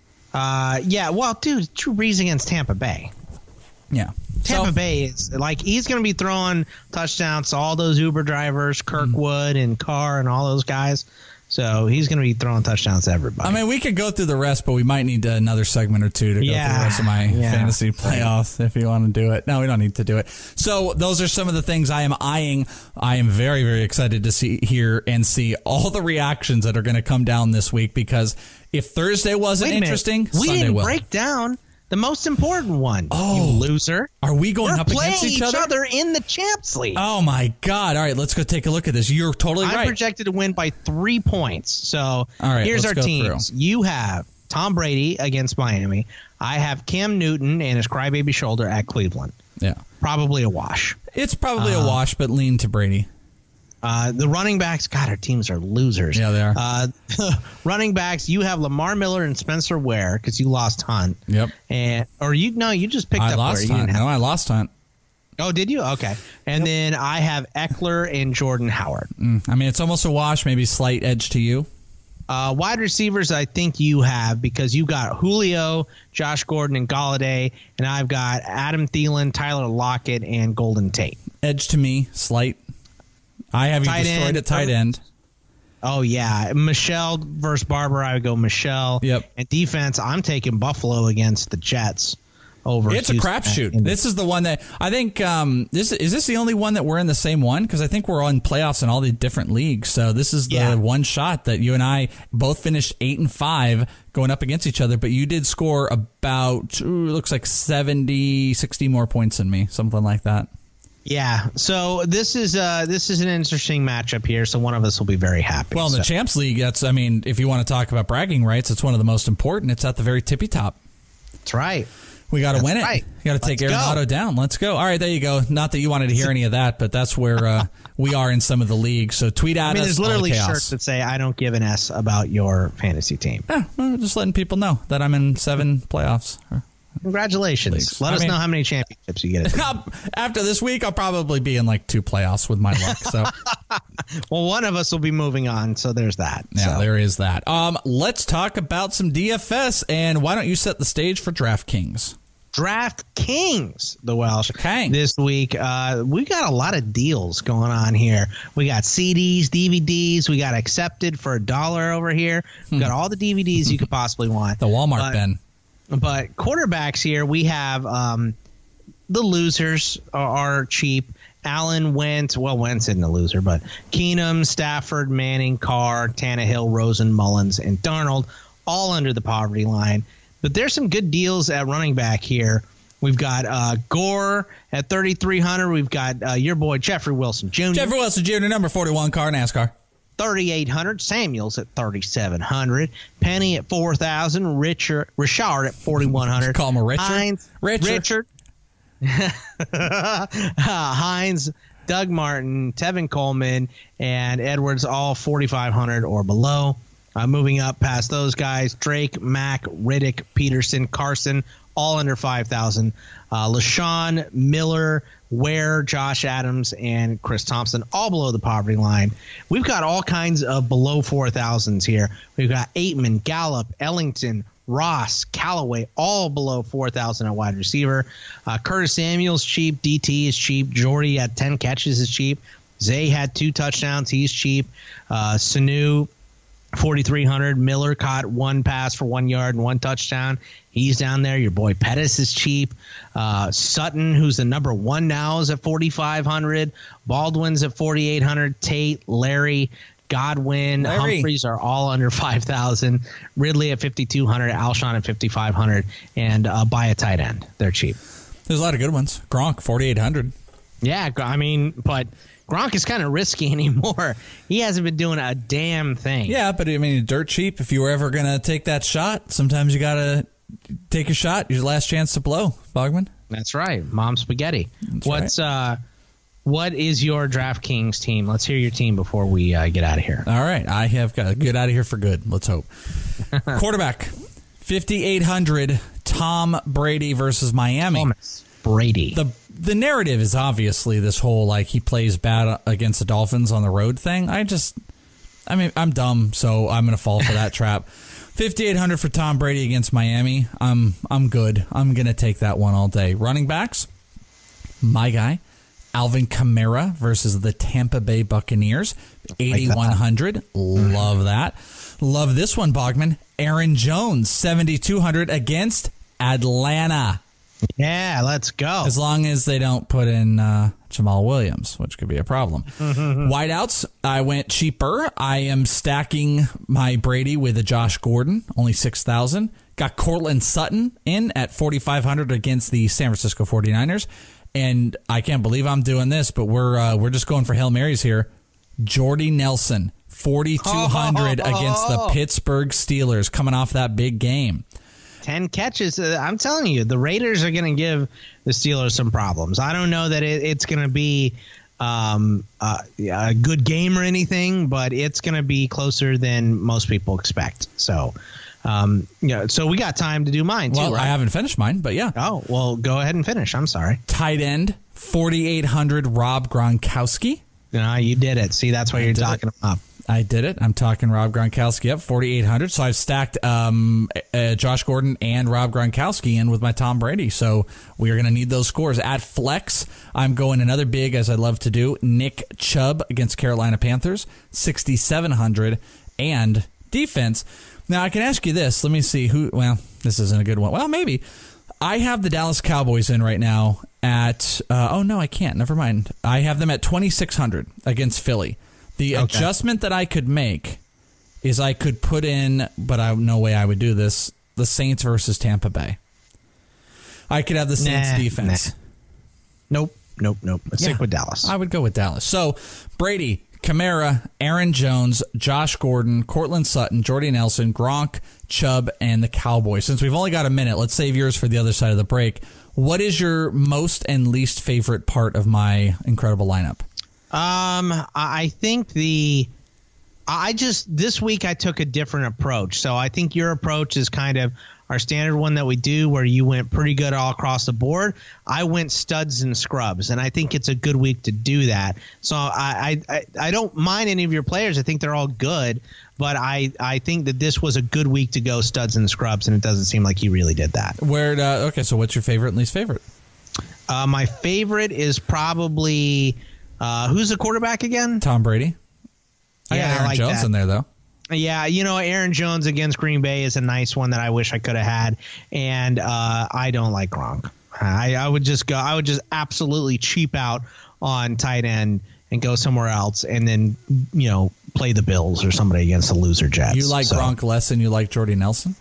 Uh, yeah, well, dude, Drew Brees against Tampa Bay. Yeah. Tampa So- Bay is like he's going to be throwing touchdowns to all those Uber drivers, Kirkwood and Carr and all those guys. So he's going to be throwing touchdowns to everybody. I mean, we could go through the rest, but we might need another segment or two to go Yeah, through the rest of my yeah. fantasy playoffs if you want to do it. No, we don't need to do it. So those are some of the things I am eyeing. I am very, very excited to see hear and see all the reactions that are going to come down this week because if Thursday wasn't Wait a minute. interesting, we Sunday didn't will. break down the most important one. Oh. You loser. Are we going We're up playing against each other? in the Champs League. Oh, my God. All right, let's go take a look at this. You're totally I'm right. projected to win by three points. So All right, here's let's our go teams. through. You have Tom Brady against Miami. I have Cam Newton and his crybaby shoulder at Cleveland. Yeah. Probably a wash. It's probably Uh, a wash, but lean to Brady. Uh, the running backs, God, our teams are losers. Yeah, they are. Uh, running backs, you have Lamar Miller and Spencer Ware because you lost Hunt. Yep. And or you no, you just picked I up lost Ware. You Hunt. didn't have- No, I lost Hunt. Oh, did you? Okay. And then I have Eckler and Jordan Howard. Mm, I mean, it's almost a wash, maybe slight edge to you. Uh, wide receivers, I think you have because you got Julio, Josh Gordon, and Galladay, and I've got Adam Thielen, Tyler Lockett, and Golden Tate. Edge to me, slight. I have you Tight destroyed end. at tight end. Oh, yeah. Michelle versus Barber, I would go Michelle. Yep. And defense, I'm taking Buffalo against the Jets. over. It's a crapshoot. This is the one that I think. Um, this is this the only one that we're in the same one? Because I think we're on playoffs in all the different leagues. So this is the Yeah. one shot that you and I both finished eight and five going up against each other. But you did score about ooh, it looks like seventy, sixty more points than me, something like that. Yeah. So this is uh this is an interesting matchup here. So one of us will be very happy. Well, in the so. Champs League, that's I mean, if you want to talk about bragging rights, it's one of the most important. It's at the very tippy top. That's right. We got to win it. right. You got to take Let's Arenado go. down. Let's go. All right, there you go. Not that you wanted to hear any of that, but that's where uh, we are in some of the leagues. So tweet at I mean, us. there's all the literally chaos. shirts that say, I don't give an S about your fantasy team. Yeah, well, just letting people know that I'm in seven playoffs. Congratulations. Leagues. Let I us mean- know how many championships you get. After this week, I'll probably be in like two playoffs with my luck. So Well, one of us will be moving on, so there's that. yeah, So. there is that. Um, let's talk about some D F S, and why don't you set the stage for DraftKings? DraftKings, the Welsh. Okay. This week, uh, we got a lot of deals going on here. We got C Ds, D V Ds. We got accepted for a dollar over here. We got all the D V Ds you could possibly want. The Walmart But- bin. But quarterbacks here, we have um, the losers are, are cheap. Allen, Wentz, well, Wentz isn't a loser, but Keenum, Stafford, Manning, Carr, Tannehill, Rosen, Mullins, and Darnold, all under the poverty line. But there's some good deals at running back here. We've got uh, Gore at thirty-three hundred. We've got uh, your boy Jeffrey Wilson Junior Jeffrey Wilson Junior, number forty-one, car NASCAR. thirty-eight hundred. Samuels at thirty-seven hundred. Penny at four thousand. Richard Richard at forty-one hundred. Call him a Richard? Hines, Richard. Richard. uh, Hines, Doug Martin, Tevin Coleman, and Edwards, all forty-five hundred or below. Uh, moving up past those guys, Drake, Mack, Riddick, Peterson, Carson, all under five thousand. Uh, LaShawn, Miller, Ware, Josh Adams, and Chris Thompson, all below the poverty line. We've got all kinds of below four thousands here. We've got Aitman, Gallup, Ellington, Ross, Callaway, all below four thousand at wide receiver. Uh, Curtis Samuel's cheap. D T is cheap. Jordy had ten catches is cheap. Zay had two touchdowns. He's cheap. Uh, Sanu, forty-three hundred. Miller caught one pass for one yard and one touchdown. He's down there. Your boy Pettis is cheap. Uh, Sutton, who's the number one now, is at forty-five hundred. Baldwin's at forty-eight hundred. Tate, Larry, Godwin, Larry. Humphreys are all under five thousand. Ridley at fifty-two hundred. Alshon at fifty-five hundred. And uh, buy a tight end. They're cheap. There's a lot of good ones. Gronk, forty-eight hundred. Yeah, I mean, but Gronk is kind of risky anymore. He hasn't been doing a damn thing. Yeah, but I mean, dirt cheap. If you were ever going to take that shot, sometimes you got to take a shot. Your last chance to blow, Bogman. That's right. Mom spaghetti. That's What's uh what is your DraftKings team? Let's hear your team before we uh, get out of here. All right. I have got to get out of here for good. Let's hope. Quarterback, fifty-eight hundred, Tom Brady versus Miami. Thomas Brady. The the narrative is obviously this whole, like, he plays bad against the Dolphins on the road thing. I just, I mean, I'm dumb, so I'm going to fall for that trap. fifty-eight hundred for Tom Brady against Miami. I'm I'm good. I'm going to take that one all day. Running backs, my guy, Alvin Kamara versus the Tampa Bay Buccaneers, eighty-one hundred. Love that. Love this one, Bogman. Aaron Jones, seventy-two hundred against Atlanta. Yeah, let's go. As long as they don't put in uh, Jamal Williams, which could be a problem. Wideouts, I went cheaper. I am stacking my Brady with a Josh Gordon, only six thousand. Got Cortland Sutton in at forty-five hundred against the San Francisco forty-niners. And I can't believe I'm doing this, but we're uh, we're just going for Hail Marys here. Jordy Nelson, forty-two hundred against the Pittsburgh Steelers, coming off that big game. ten catches. Uh, I'm telling you, the Raiders are going to give the Steelers some problems. I don't know that it, it's going to be um, uh, a good game or anything, but it's going to be closer than most people expect. So, um, yeah, so we got time to do mine, too, Well, right? I haven't finished mine, but yeah. Oh, well, go ahead and finish. I'm sorry. Tight end, forty-eight hundred, Rob Gronkowski. No, you did it. See, that's why you're did talking about. I did it. I'm talking Rob Gronkowski up, forty-eight hundred. So I've stacked um, uh, Josh Gordon and Rob Gronkowski in with my Tom Brady. So we are going to need those scores. At flex, I'm going another big, as I love to do, Nick Chubb against Carolina Panthers, sixty-seven hundred. And defense. Now, I can ask you this. Let me see who. Well, this isn't a good one. Well, maybe. I have the Dallas Cowboys in right now at, uh, oh, no, I can't. Never mind. I have them at twenty-six hundred against Philly. The okay. adjustment that I could make is I could put in, but I no way I would do this, the Saints versus Tampa Bay. I could have the Saints nah, defense. Nah. Nope, nope, nope. Let's yeah, stick with Dallas. I would go with Dallas. So, Brady, Kamara, Aaron Jones, Josh Gordon, Cortland Sutton, Jordy Nelson, Gronk, Chubb, and the Cowboys. Since we've only got a minute, let's save yours for the other side of the break. What is your most and least favorite part of my incredible lineup? Um, I think the... I just... This week I took a different approach. So I think your approach is kind of our standard one that we do where you went pretty good all across the board. I went studs and scrubs, and I think it's a good week to do that. So I I, I don't mind any of your players. I think they're all good, but I, I think that this was a good week to go studs and scrubs, and it doesn't seem like you really did that. Where uh, okay, so what's your favorite and least favorite? Uh, my favorite is probably uh, who's the quarterback again? Tom Brady. I yeah, got Aaron I like Jones that. in there, though. Yeah, you know, Aaron Jones against Green Bay is a nice one that I wish I could have had, and uh, I don't like Gronk. I, I would just go. I would just absolutely cheap out on tight end and go somewhere else, and then you know play the Bills or somebody against the loser Jets. You like so. Gronk less than you like Jordy Nelson?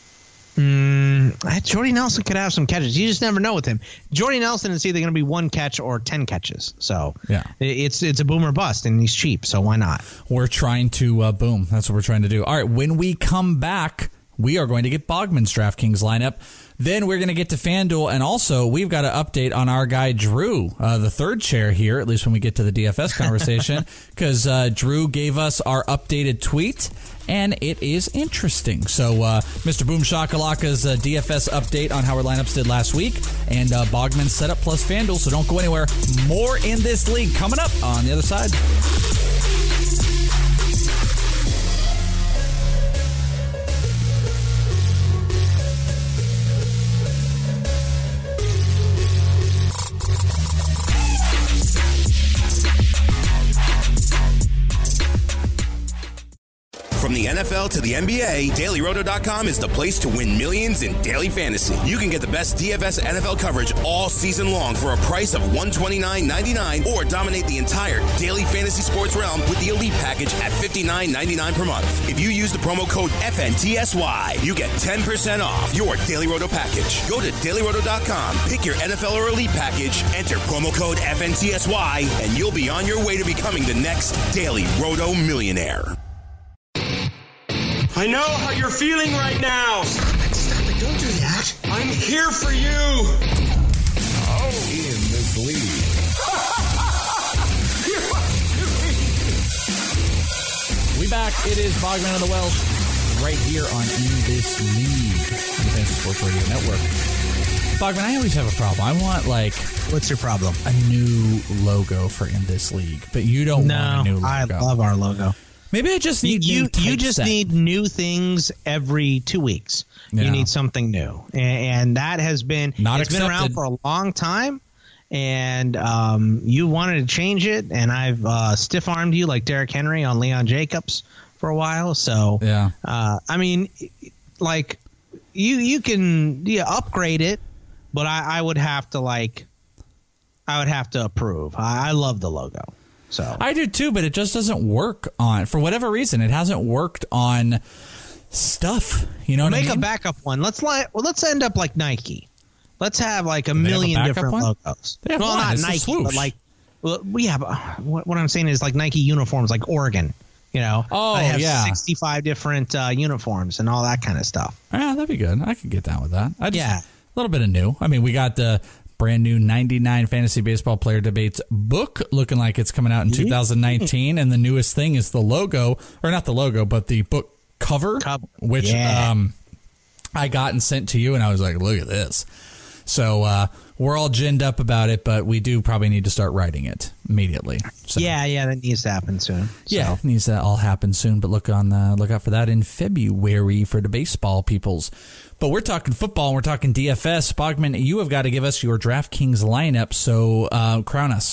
Mm, Jordy Nelson could have some catches. You just never know with him. Jordy Nelson is either going to be one catch or ten catches. So yeah, it's it's a boom or bust, and he's cheap. So why not? We're trying to uh, boom. That's what we're trying to do. All right, when we come back, we are going to get Bogman's DraftKings lineup. Then we're going to get to FanDuel, and also we've got an update on our guy Drew, uh, the third chair here, at least when we get to the D F S conversation, because uh, Drew gave us our updated tweet, and it is interesting. So uh, Mister Boom Shakalaka's uh, D F S update on how our lineups did last week, and uh, Bogman's setup plus FanDuel, so don't go anywhere. More in this league coming up on the other side. From the N F L to the N B A, Daily Roto dot com is the place to win millions in daily fantasy. You can get the best D F S N F L coverage all season long for a price of one hundred twenty-nine ninety-nine, or dominate the entire daily fantasy sports realm with the Elite package at fifty-nine ninety-nine per month. If you use the promo code F N T S Y, you get ten percent off your Daily Roto package. Go to Daily Roto dot com, pick your N F L or Elite package, enter promo code F N T S Y, and you'll be on your way to becoming the next Daily Roto millionaire. I know how you're feeling right now. Stop it, stop it. Don't do that. I'm here for you. Oh, in this league. We back. It is Bogman of the Welsh right here on In This League, the Fantasy Sports Radio Network. Bogman, I always have a problem. I want, like... What's your problem? A new logo for In This League, but you don't no, want a new logo. I love our logo. Maybe I just need you. New You just typeset. need new things every two weeks. Yeah. You need something new, and, and that has been Not it's accepted. been around for a long time. And um, you wanted to change it, and I've uh, stiff armed you like Derrick Henry on Leon Jacobs for a while. So yeah, uh, I mean, like you you can yeah, upgrade it, but I, I would have to like I would have to approve. I, I love the logo. So I do too, but it just doesn't work on, for whatever reason, it hasn't worked on stuff. You know what Make I mean? a backup one. Let's like well, let's end up like Nike. Let's have like a Do they have a million backup different one? logos. They have well, one. not It's a Nike, swoosh. but like well, we have. Uh, what, what I'm saying is like Nike uniforms, like Oregon. You know, Oh, they have yeah. sixty-five different uh, uniforms and all that kind of stuff. Yeah, that'd be good. I could get down with that. I just, Yeah. a little bit of new. I mean, we got the brand new ninety-nine Fantasy Baseball Player Debates book looking like it's coming out in two thousand nineteen, and the newest thing is the logo, or not the logo, but the book cover, Cover. which Yeah. um, I got and sent to you, and I was like, look at this. So uh, we're all ginned up about it, but we do probably need to start writing it immediately. So. Yeah, yeah, that needs to happen soon. Yeah, So. it needs to all happen soon, but look on uh, look out for that in February for the baseball peoples. But we're talking football, and we're talking D F S. Bogman, you have got to give us your DraftKings lineup, so uh, crown us.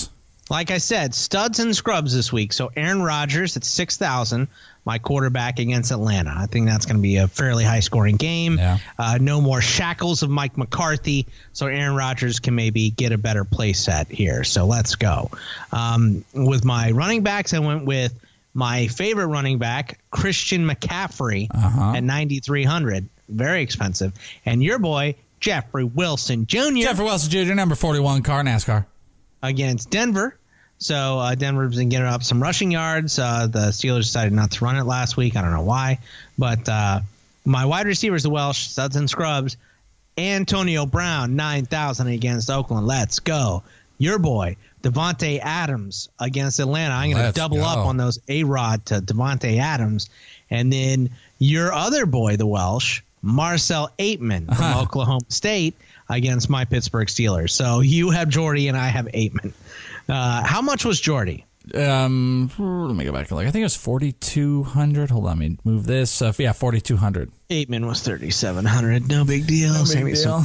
like I said, studs and scrubs this week. So Aaron Rodgers at six thousand, my quarterback against Atlanta. I think that's going to be a fairly high-scoring game. Yeah. Uh, no more shackles of Mike McCarthy, so Aaron Rodgers can maybe get a better play set here. So let's go. Um, with my running backs, I went with my favorite running back, Christian McCaffrey, Uh-huh. at ninety-three hundred. Very expensive. And your boy, Jeffrey Wilson Junior Jeffrey Wilson Junior, number forty-one, car NASCAR. Against Denver. So uh, Denver's been getting up some rushing yards. Uh, the Steelers decided not to run it last week. I don't know why. But uh, my wide receivers, the Welsh, studs and scrubs. Antonio Brown, nine thousand against Oakland. Let's go. Your boy, Devontae Adams against Atlanta. I'm going to double go. up on those A-Rod to Devontae Adams. And then your other boy, the Welsh, Marcel Aitman from Uh-huh. Oklahoma State against my Pittsburgh Steelers. So you have Jordy and I have Aitman. Uh, how much was Jordy? Um, let me go back and look. I think it was forty-two hundred. Hold on, let me move this. Uh, yeah, forty-two hundred. Aitman was thirty-seven hundred. No big deal. No big Same- deal.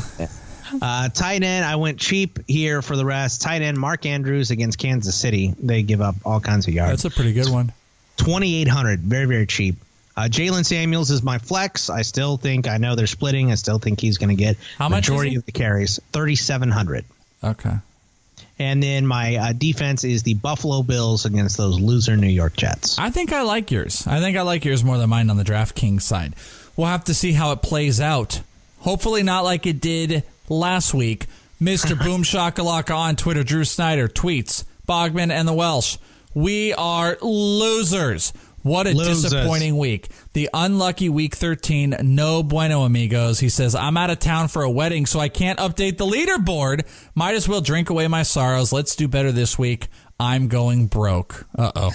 Uh, tight end, I went cheap here for the rest. Tight end, Mark Andrews against Kansas City. They give up all kinds of yards. That's a pretty good one. twenty-eight hundred. Very, very cheap. Uh, Jalen Samuels is my flex. I still think, I know they're splitting. I still think he's going to get How much is majority he? of the carries. thirty-seven hundred. Okay. And then my uh, defense is the Buffalo Bills against those loser New York Jets. I think I like yours. I think I like yours more than mine on the DraftKings side. We'll have to see how it plays out. Hopefully not like it did last week. Mister Boom Shakalaka on Twitter, Drew Snyder tweets, Bogman and the Welsh, we are losers. What a Losers. disappointing week. The unlucky week thirteen, no bueno, amigos. He says, I'm out of town for a wedding, so I can't update the leaderboard. Might as well drink away my sorrows. Let's do better this week. I'm going broke. Uh-oh.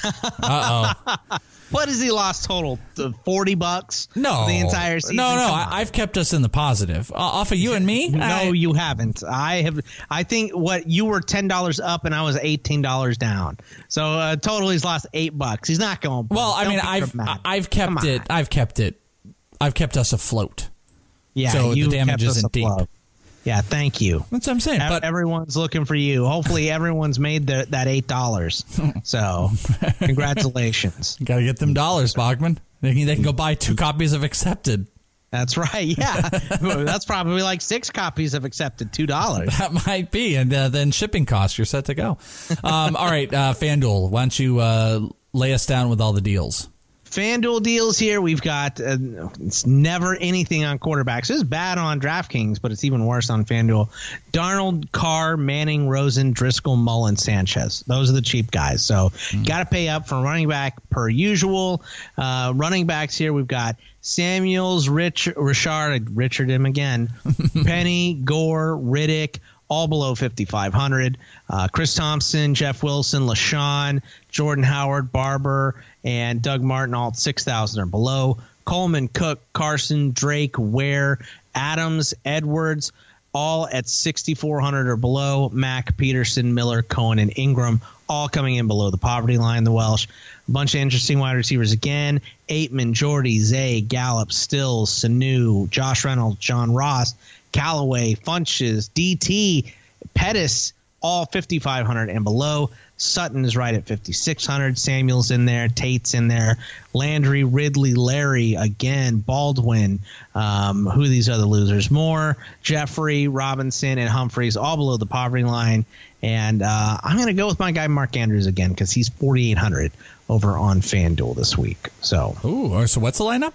Uh-oh. What has he lost total? The forty bucks? No. The entire season? No, no. Come I, on. I've kept us in the positive. Uh, off of you and me? No, I, you haven't. I have. I think what you were ten dollars up and I was eighteen dollars down. So uh, total, he's lost eight bucks. He's not going. Well, I Don't mean, be I've dramatic. I've Come kept on. it. I've kept it. I've kept us afloat. Yeah, so you the damage kept us isn't deep. afloat. Yeah, thank you. That's what I'm saying. Ev- But everyone's looking for you. Hopefully, everyone's made the, that eight dollars. So, congratulations. you got to get them dollars, Bogman. They can, they can go buy two copies of Accepted. That's right. Yeah, that's probably like six copies of Accepted, two dollars. That might be, and uh, then shipping costs. You're set to go. Um, all right, uh, FanDuel, why don't you uh, lay us down with all the deals? FanDuel deals here. We've got uh, it's never anything on quarterbacks. It's bad on DraftKings, but it's even worse on FanDuel. Darnold, Carr, Manning, Rosen, Driscoll, Mullen, Sanchez. Those are the cheap guys. So mm. got to pay up for running back per usual. Uh, running backs here, we've got Samuels, Rich, Richard, Richard him again, Penny, Gore, Riddick, all below fifty-five hundred. Uh, Chris Thompson, Jeff Wilson, LaShawn, Jordan Howard, Barber, and Doug Martin, all at six thousand or below. Coleman, Cook, Carson, Drake, Ware, Adams, Edwards, all at sixty-four hundred or below. Mack, Peterson, Miller, Cohen, and Ingram, all coming in below the poverty line, the Welsh. A bunch of interesting wide receivers again. Aitman, Jordy, Zay, Gallup, Stills, Sanu, Josh Reynolds, John Ross, Callaway, Funches, D T, Pettis, all fifty-five hundred and below. Sutton is right at fifty-six hundred. Samuel's in there. Tate's in there. Landry, Ridley, Larry, again, Baldwin. Um, who are these other losers? Moore, Jeffrey, Robinson, and Humphreys, all below the poverty line. And uh, I'm going to go with my guy Mark Andrews again because he's forty-eight hundred over on FanDuel this week. So, ooh, so what's the lineup?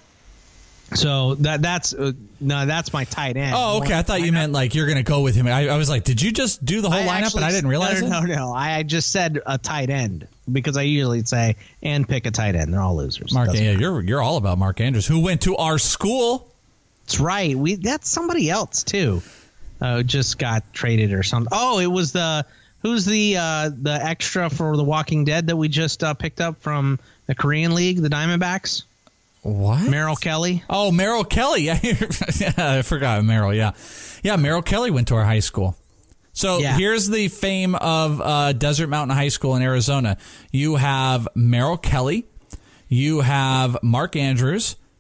So that that's uh, no, that's my tight end. Oh, okay. I thought you meant like you're going to go with him. I, I was like, did you just do the whole I lineup actually- and I didn't realize no, it? No, no, no. I just said a tight end because I usually say and pick a tight end. They're all losers. Mark, Doesn't yeah, matter. you're you're all about Mark Andrews, who went to our school. That's right. We that's somebody else too. Uh, just got traded or something. Oh, it was the who's the uh, the extra for The Walking Dead that we just uh, picked up from the Korean League, the Diamondbacks. What? Merrill Kelly. Oh, Merrill Kelly. Yeah, yeah, I forgot Merrill. Yeah, yeah. Merrill Kelly went to our high school. So Yeah. here's the fame of uh, Desert Mountain High School in Arizona. You have Merrill Kelly. You have Mark Andrews,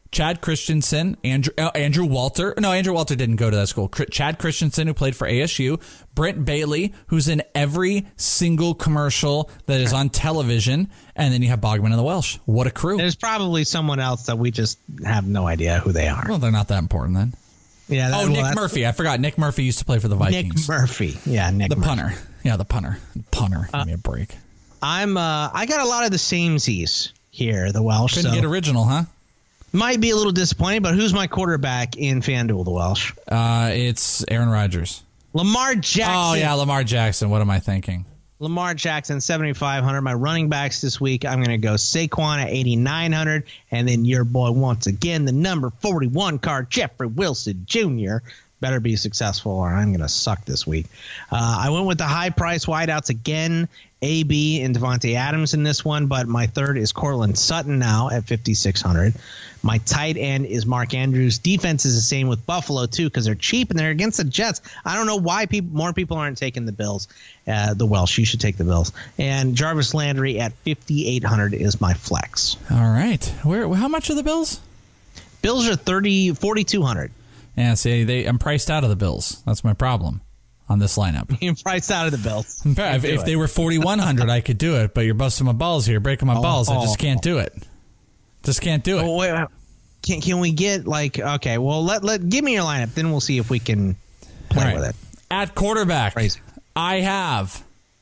Chad Christensen, Andrew uh, Andrew Walter. No, Andrew Walter didn't go to that school. Cr- Chad Christensen, who played for A S U. Brent Bailey, who's in every single commercial that is on television. And then you have Bogman and the Welsh. What a crew. There's probably someone else that we just have no idea who they are. Well, they're not that important then. Yeah. That, oh, well, Nick Murphy. I forgot. Nick Murphy used to play for the Vikings. Nick Murphy. Yeah, Nick The Murphy. punter. Yeah, the punter. Punter. Uh, Give me a break. I'm. Uh, I got a lot of the samesies here, the Welsh. Couldn't so get original, huh? Might be a little disappointing, but who's my quarterback in FanDuel, the Welsh? Uh, it's Aaron Rodgers. Lamar Jackson. Oh, yeah, Lamar Jackson. What am I thinking? Lamar Jackson, seventy-five hundred. My running backs this week, I'm going to go Saquon at eighty-nine hundred. And then your boy, once again, the number forty-one card, Jeffrey Wilson Junior Better be successful or I'm going to suck this week. Uh, I went with the high price wideouts again, A B and Devontae Adams in this one, but my third is Cortland Sutton now at fifty-six hundred. My tight end is Mark Andrews. Defense is the same with Buffalo, too, because they're cheap and they're against the Jets. I don't know why people, more people aren't taking the Bills. Uh, the Welsh, you should take the Bills. And Jarvis Landry at fifty-eight hundred is my flex. All right. Where? How much are the Bills? Bills are thirty, forty-two hundred. Yeah, see, they, I'm priced out of the Bills. That's my problem on this lineup. You're priced out of the Bills. In fact, if, if they were forty-one hundred, I could do it, but you're busting my balls here, breaking my Oh, balls. I just oh, can't do it. Just can't do it. Oh, wait, can can we get like okay? Well, let let give me your lineup, then we'll see if we can play All right. with it. At quarterback, Crazy. I have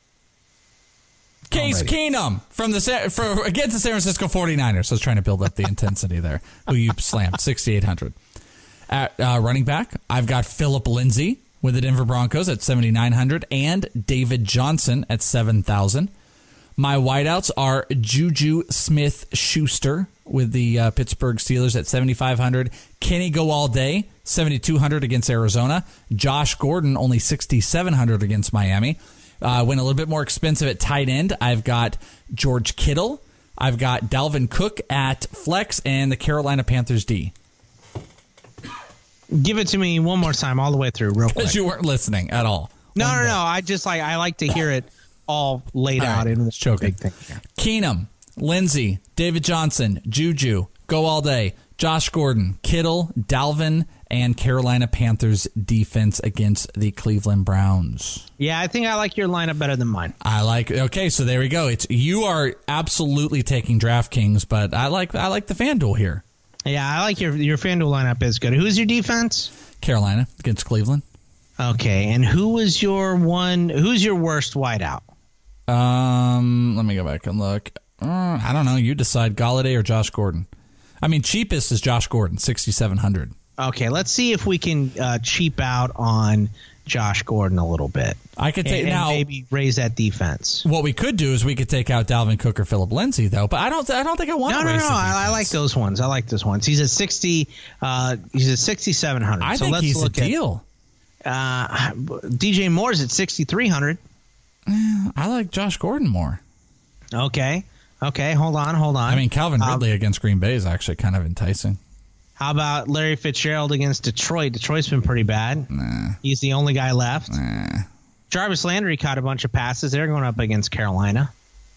Case Already. Keenum from the Sa- for against the San Francisco forty-niners. So I was trying to build up the intensity there. Who you slammed sixty-eight hundred. At uh, running back, I've got Phillip Lindsay with the Denver Broncos at seventy-nine hundred and David Johnson at seven thousand. My wideouts are Juju Smith-Schuster with the uh, Pittsburgh Steelers at seventy-five hundred. Kenny Go All Day, seventy-two hundred against Arizona. Josh Gordon, only sixty-seven hundred against Miami. Uh, went a little bit more expensive at tight end. I've got George Kittle. I've got Dalvin Cook at flex and the Carolina Panthers D. Give it to me one more time, all the way through, real quick. Because you weren't listening at all. No, One no, bit. no. I just like I like to hear it all laid All out right, in one it's choking. big thing. here. Keenum, Lindsey, David Johnson, Juju, Go All Day, Josh Gordon, Kittle, Dalvin, and Carolina Panthers defense against the Cleveland Browns. Yeah, I think I like your lineup better than mine. I like. Okay, so there we go. It's you are absolutely taking DraftKings, but I like I like the FanDuel here. Yeah, I like your your FanDuel lineup is good. Who's your defense? Carolina against Cleveland. Okay, and who was your one? Who's your worst wideout? Um, let me go back and look. Uh, I don't know. You decide, Galladay or Josh Gordon. I mean, cheapest is Josh Gordon, sixty-seven hundred. Okay, let's see if we can uh, cheap out on Josh Gordon a little bit. I could take and, now. and maybe raise that defense. What we could do is we could take out Dalvin Cook or Phillip Lindsay, though. But I don't. I don't think I want No, to no, raise no. the I, I defense. like those ones. I like those ones. He's at sixty. Uh, he's at sixty-seven hundred. I so think let's he's a look deal. At, uh, D J Moore's at sixty-three hundred. I like Josh Gordon more. Okay. Okay. Hold on. Hold on. I mean, Calvin Um, Ridley against Green Bay is actually kind of enticing. How about Larry Fitzgerald against Detroit? Detroit's been pretty bad. Nah. He's the only guy left. Nah. Jarvis Landry caught a bunch of passes. They're going up against Carolina.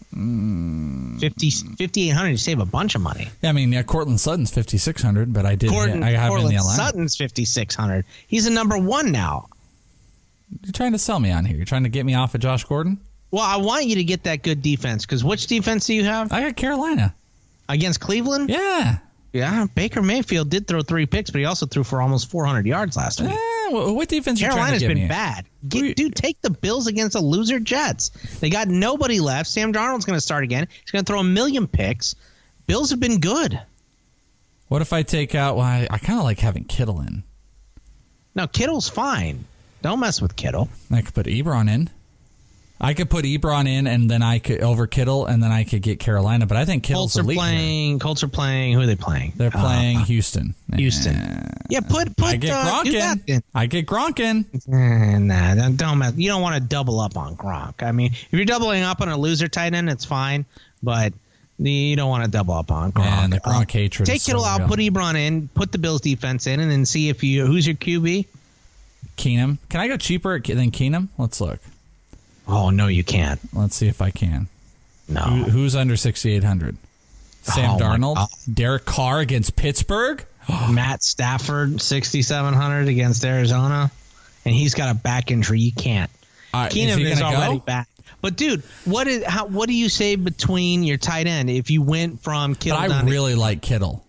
Mm. fifty, fifty-eight hundred, you save a bunch of money. I mean, yeah, Cortland Sutton's fifty-six hundred, but I did. Gordon, I have him in Cortland the line. Sutton's fifty-six hundred. He's a number one now. You're trying to sell me on here. You're trying to get me off of Josh Gordon? Well, I want you to get that good defense because which defense do you have? I got Carolina. Against Cleveland? Yeah. Yeah, Baker Mayfield did throw three picks, but he also threw for almost four hundred yards last week. Eh, what defense are you trying Carolina's to get been me? bad. Get, dude, take the Bills against the loser Jets. They got nobody left. Sam Darnold's going to start again. He's going to throw a million picks. Bills have been good. What if I take out? Well, I, I kind of like having Kittle in. Now, Kittle's fine. Don't mess with Kittle. I could put Ebron in. I could put Ebron in, and then I could over Kittle, and then I could get Carolina. But I think Kittle's Colts are elite playing. here. Colts are playing. Who are they playing? They're playing Uh, Houston. Houston. Eh. Yeah, put put. I get uh, do Gronk that in. then. I get Gronk in. Eh, nah, don't- don't mess. You don't want to double up on Gronk. I mean, if you're doubling up on a loser tight end, it's fine, but you don't want to double up on Gronk. Man, the Gronk Uh, hatred Take is so Kittle out, real. put Ebron in, put the Bills defense in, and then see if you who's your Q B. Keenum. Can I go cheaper than Keenum? Let's look. Oh no, you can't. Let's see if I can. No, Who, who's under sixty-eight hundred? Sam Oh, my Darnold, God. Derek Carr against Pittsburgh. Matt Stafford, sixty-seven hundred against Arizona, and he's got a back injury. You can't. Uh, is Keenum he is, gonna already go? back. But dude, what is how? What do you say between your tight end if you went from But Kittle? I down to- really like Kittle.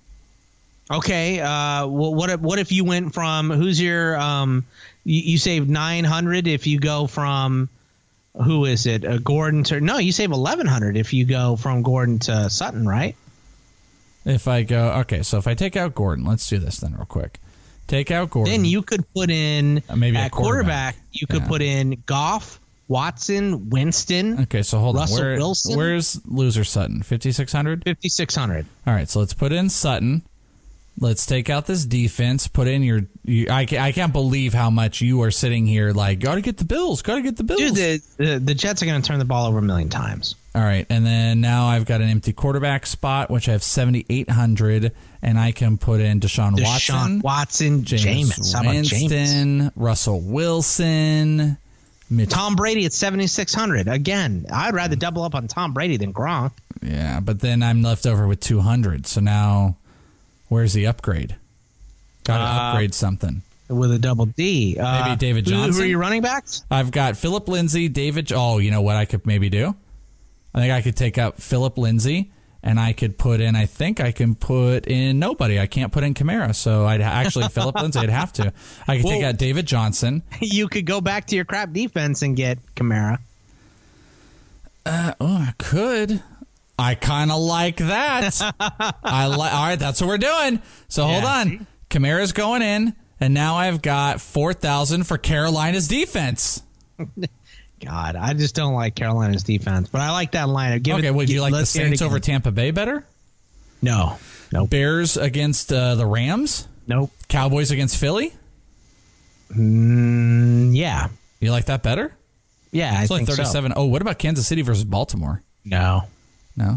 Okay. Uh, well, what if, what if you went from who's your um? You, you save nine hundred if you go from who is it? Uh, Gordon to no, you save eleven hundred if you go from Gordon to Sutton, right? If I go, okay, so if I take out Gordon, let's do this then real quick. Take out Gordon. Then you could put in Uh, maybe a at quarterback. quarterback. You could Yeah. put in Goff, Watson, Winston. Okay, so hold Russell on. Where, Wilson? Where's loser Sutton? fifty-six hundred? fifty-six hundred. All right, so let's put in Sutton. Let's take out this defense. Put in your. You, I, can't, I can't believe how much you are sitting here like, got to get the Bills, got to get the Bills. Dude, the, the, the Jets are going to turn the ball over a million times. All right, and then now I've got an empty quarterback spot, which I have seventy-eight hundred, and I can put in Deshaun, Deshaun Watson, Watson, Jameis. How about Jameis? Winston, Russell Wilson, Mitch. Tom Brady at seventy-six hundred. Again, I'd rather double up on Tom Brady than Gronk. Yeah, but then I'm left over with two hundred. So now, where's the upgrade? Got to Uh, upgrade something. With a double D. Uh, Maybe David who- Johnson? Who are your running backs? I've got Philip Lindsay, David. Oh, you know what I could maybe do? I think I could take out Philip Lindsay, and I could put in. I think I can put in nobody. I can't put in Kamara, so I'd actually Philip Lindsay. I'd have to. I could take Well- out David Johnson. You could go back to your crap defense and get Kamara. Uh, oh, I could. I kind of like that. I like. All right, that's what we're doing. So hold Yeah, on. see? Kamara's going in, and now I've got four thousand for Carolina's defense. God, I just don't like Carolina's defense, but I like that lineup. Give Okay, it, would you like the let's hear it Saints again. over Tampa Bay better? No. Nope. Bears against uh, the Rams? Nope. Cowboys against Philly? Mm, yeah. You like that better? Yeah, I It's only think thirty-seven. so. Oh, what about Kansas City versus Baltimore? No. No.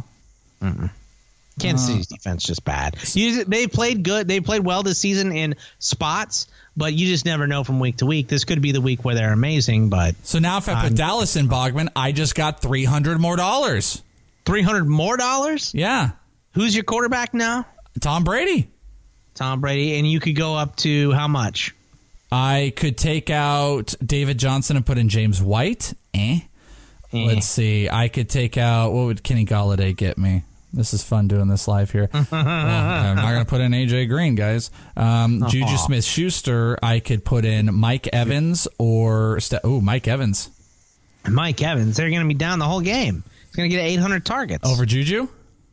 Kansas Uh, City's defense just bad. You, they played good. They played well this season in spots, but you just never know from week to week. This could be the week where they're amazing, but So now if I put I'm- Dallas in Bogman, I just got three hundred more dollars. three hundred more dollars? Yeah. Who's your quarterback now? Tom Brady. Tom Brady, and you could go up to how much? I could take out David Johnson and put in James White. Eh. Eh. Let's see. I could take out, what would Kenny Galladay get me? This is fun doing this live here. Well, I'm not going to put in A J Green, guys. Um, Juju Aw. Smith-Schuster, I could put in Mike Evans or... St- oh, Mike Evans. Mike Evans. They're going to be down the whole game. He's going to get eight hundred targets. Over Juju?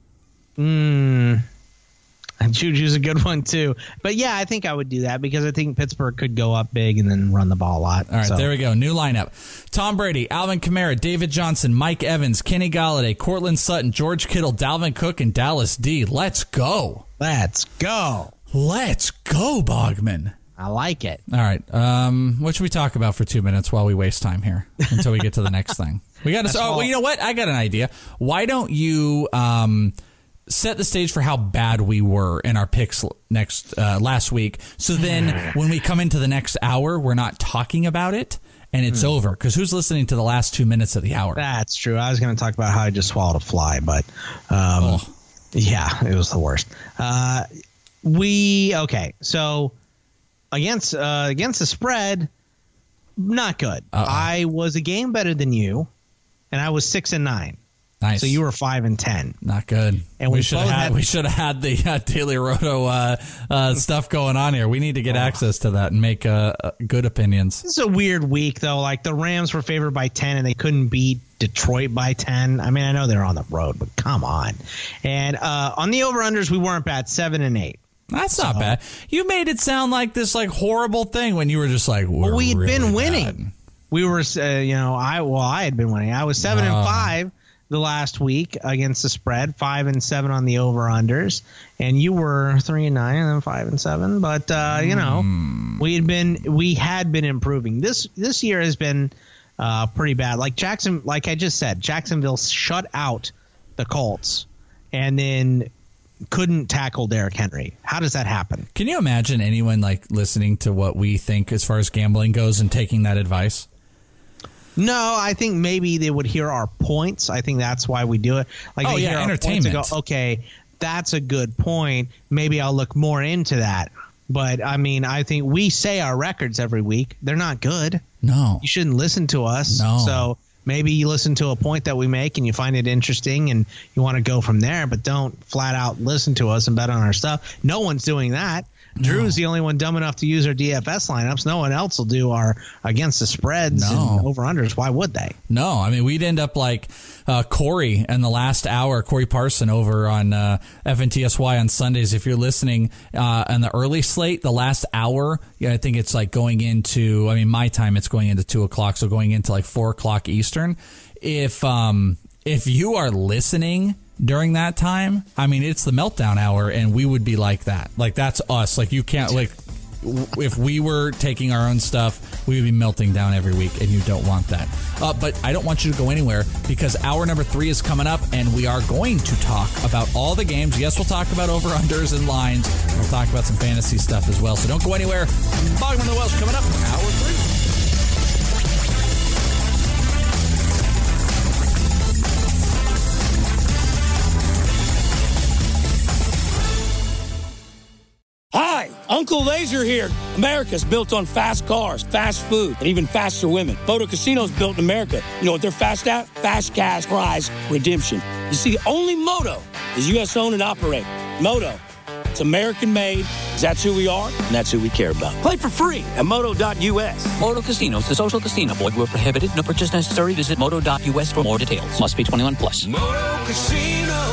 Mm. And Juju's a good one, too. But, yeah, I think I would do that because I think Pittsburgh could go up big and then run the ball a lot. All right, So- there we go. New lineup. Tom Brady, Alvin Kamara, David Johnson, Mike Evans, Kenny Galladay, Cortland Sutton, George Kittle, Dalvin Cook, and Dallas D. Let's go. Let's go. Let's go, Bogman. I like it. All right. Um, what should we talk about for two minutes while we waste time here until we get to the next thing? We got to. That's Oh, all. well, you know what? I got an idea. Why don't you um, set the stage for how bad we were in our picks next uh, last week? So then, when we come into the next hour, we're not talking about it and it's over. Because who's listening to the last two minutes of the hour? That's true. I was going to talk about how I just swallowed a fly, but um, Oh. yeah, it was the worst. Uh, we okay. So against uh, against the spread, not good. Uh-oh. I was a game better than you, and I was six and nine. Nice. So you were five and ten. Not good. And we we should have both had, had- we should have had the uh, Daily Roto uh, uh, stuff going on here. We need to get access to that and make uh, uh, good opinions. This is a weird week though. Like the Rams were favored by ten, and they couldn't beat Detroit by ten. I mean, I know they're on the road, but come on. And uh, on the over unders, we weren't bad, seven and eight. That's not bad. You made it sound like this like horrible thing when you were just like, we're Well, we had really been winning. bad. We were, uh, you know, I well, I had been winning. I was seven Oh. and five the last week against the spread, five and seven on the over unders, and you were three and nine and then five and seven. But uh, you know, Hmm. we had been we had been improving. This this year has been uh, pretty bad. Like Jackson, like I just said, Jacksonville shut out the Colts, and then couldn't tackle Derrick Henry. How does that happen? Can you imagine anyone like listening to what we think as far as gambling goes and taking that advice? No, I think maybe they would hear our points. I think that's why we do it. Like, oh, they yeah, hear our entertainment. points and go, okay, that's a good point. Maybe I'll look more into that. But, I mean, I think we say our records every week. They're not good. No. You shouldn't listen to us. No. So maybe you listen to a point that we make and you find it interesting and you want to go from there, but don't flat out listen to us and bet on our stuff. No one's doing that. No. Drew's the only one dumb enough to use our D F S lineups. No one else will do our against the spreads no. and over-unders. Why would they? No, I mean, we'd end up like uh, Corey in the last hour, Corey Parson over on uh, F N T S Y on Sundays. If you're listening uh, on the early slate, the last hour, yeah, I think it's like going into, I mean, my time, it's going into two o'clock, so going into like four o'clock Eastern. If um, if you are listening during that time, I mean, it's the meltdown hour, and we would be like that. Like, that's us. Like, you can't, like, if we were taking our own stuff, we would be melting down every week, and you don't want that. Uh, but I don't want you to go anywhere, because hour number three is coming up, and we are going to talk about all the games. Yes, we'll talk about over-unders and lines. We'll talk about some fantasy stuff as well. So don't go anywhere. Bogman and the Welsh coming up, hour three. Hi, Uncle Laser here. America's built on fast cars, fast food, and even faster women. Moto Casino's built in America. You know what they're fast at? Fast cash prize redemption. You see, only Moto is U S owned and operated. Moto, it's American made. That's who we are, and that's who we care about. Play for free at moto dot U S. Moto Casinos, the social casino. Void where prohibited. No purchase necessary. Visit moto dot U S for more details. Must be twenty-one plus. Moto Casino.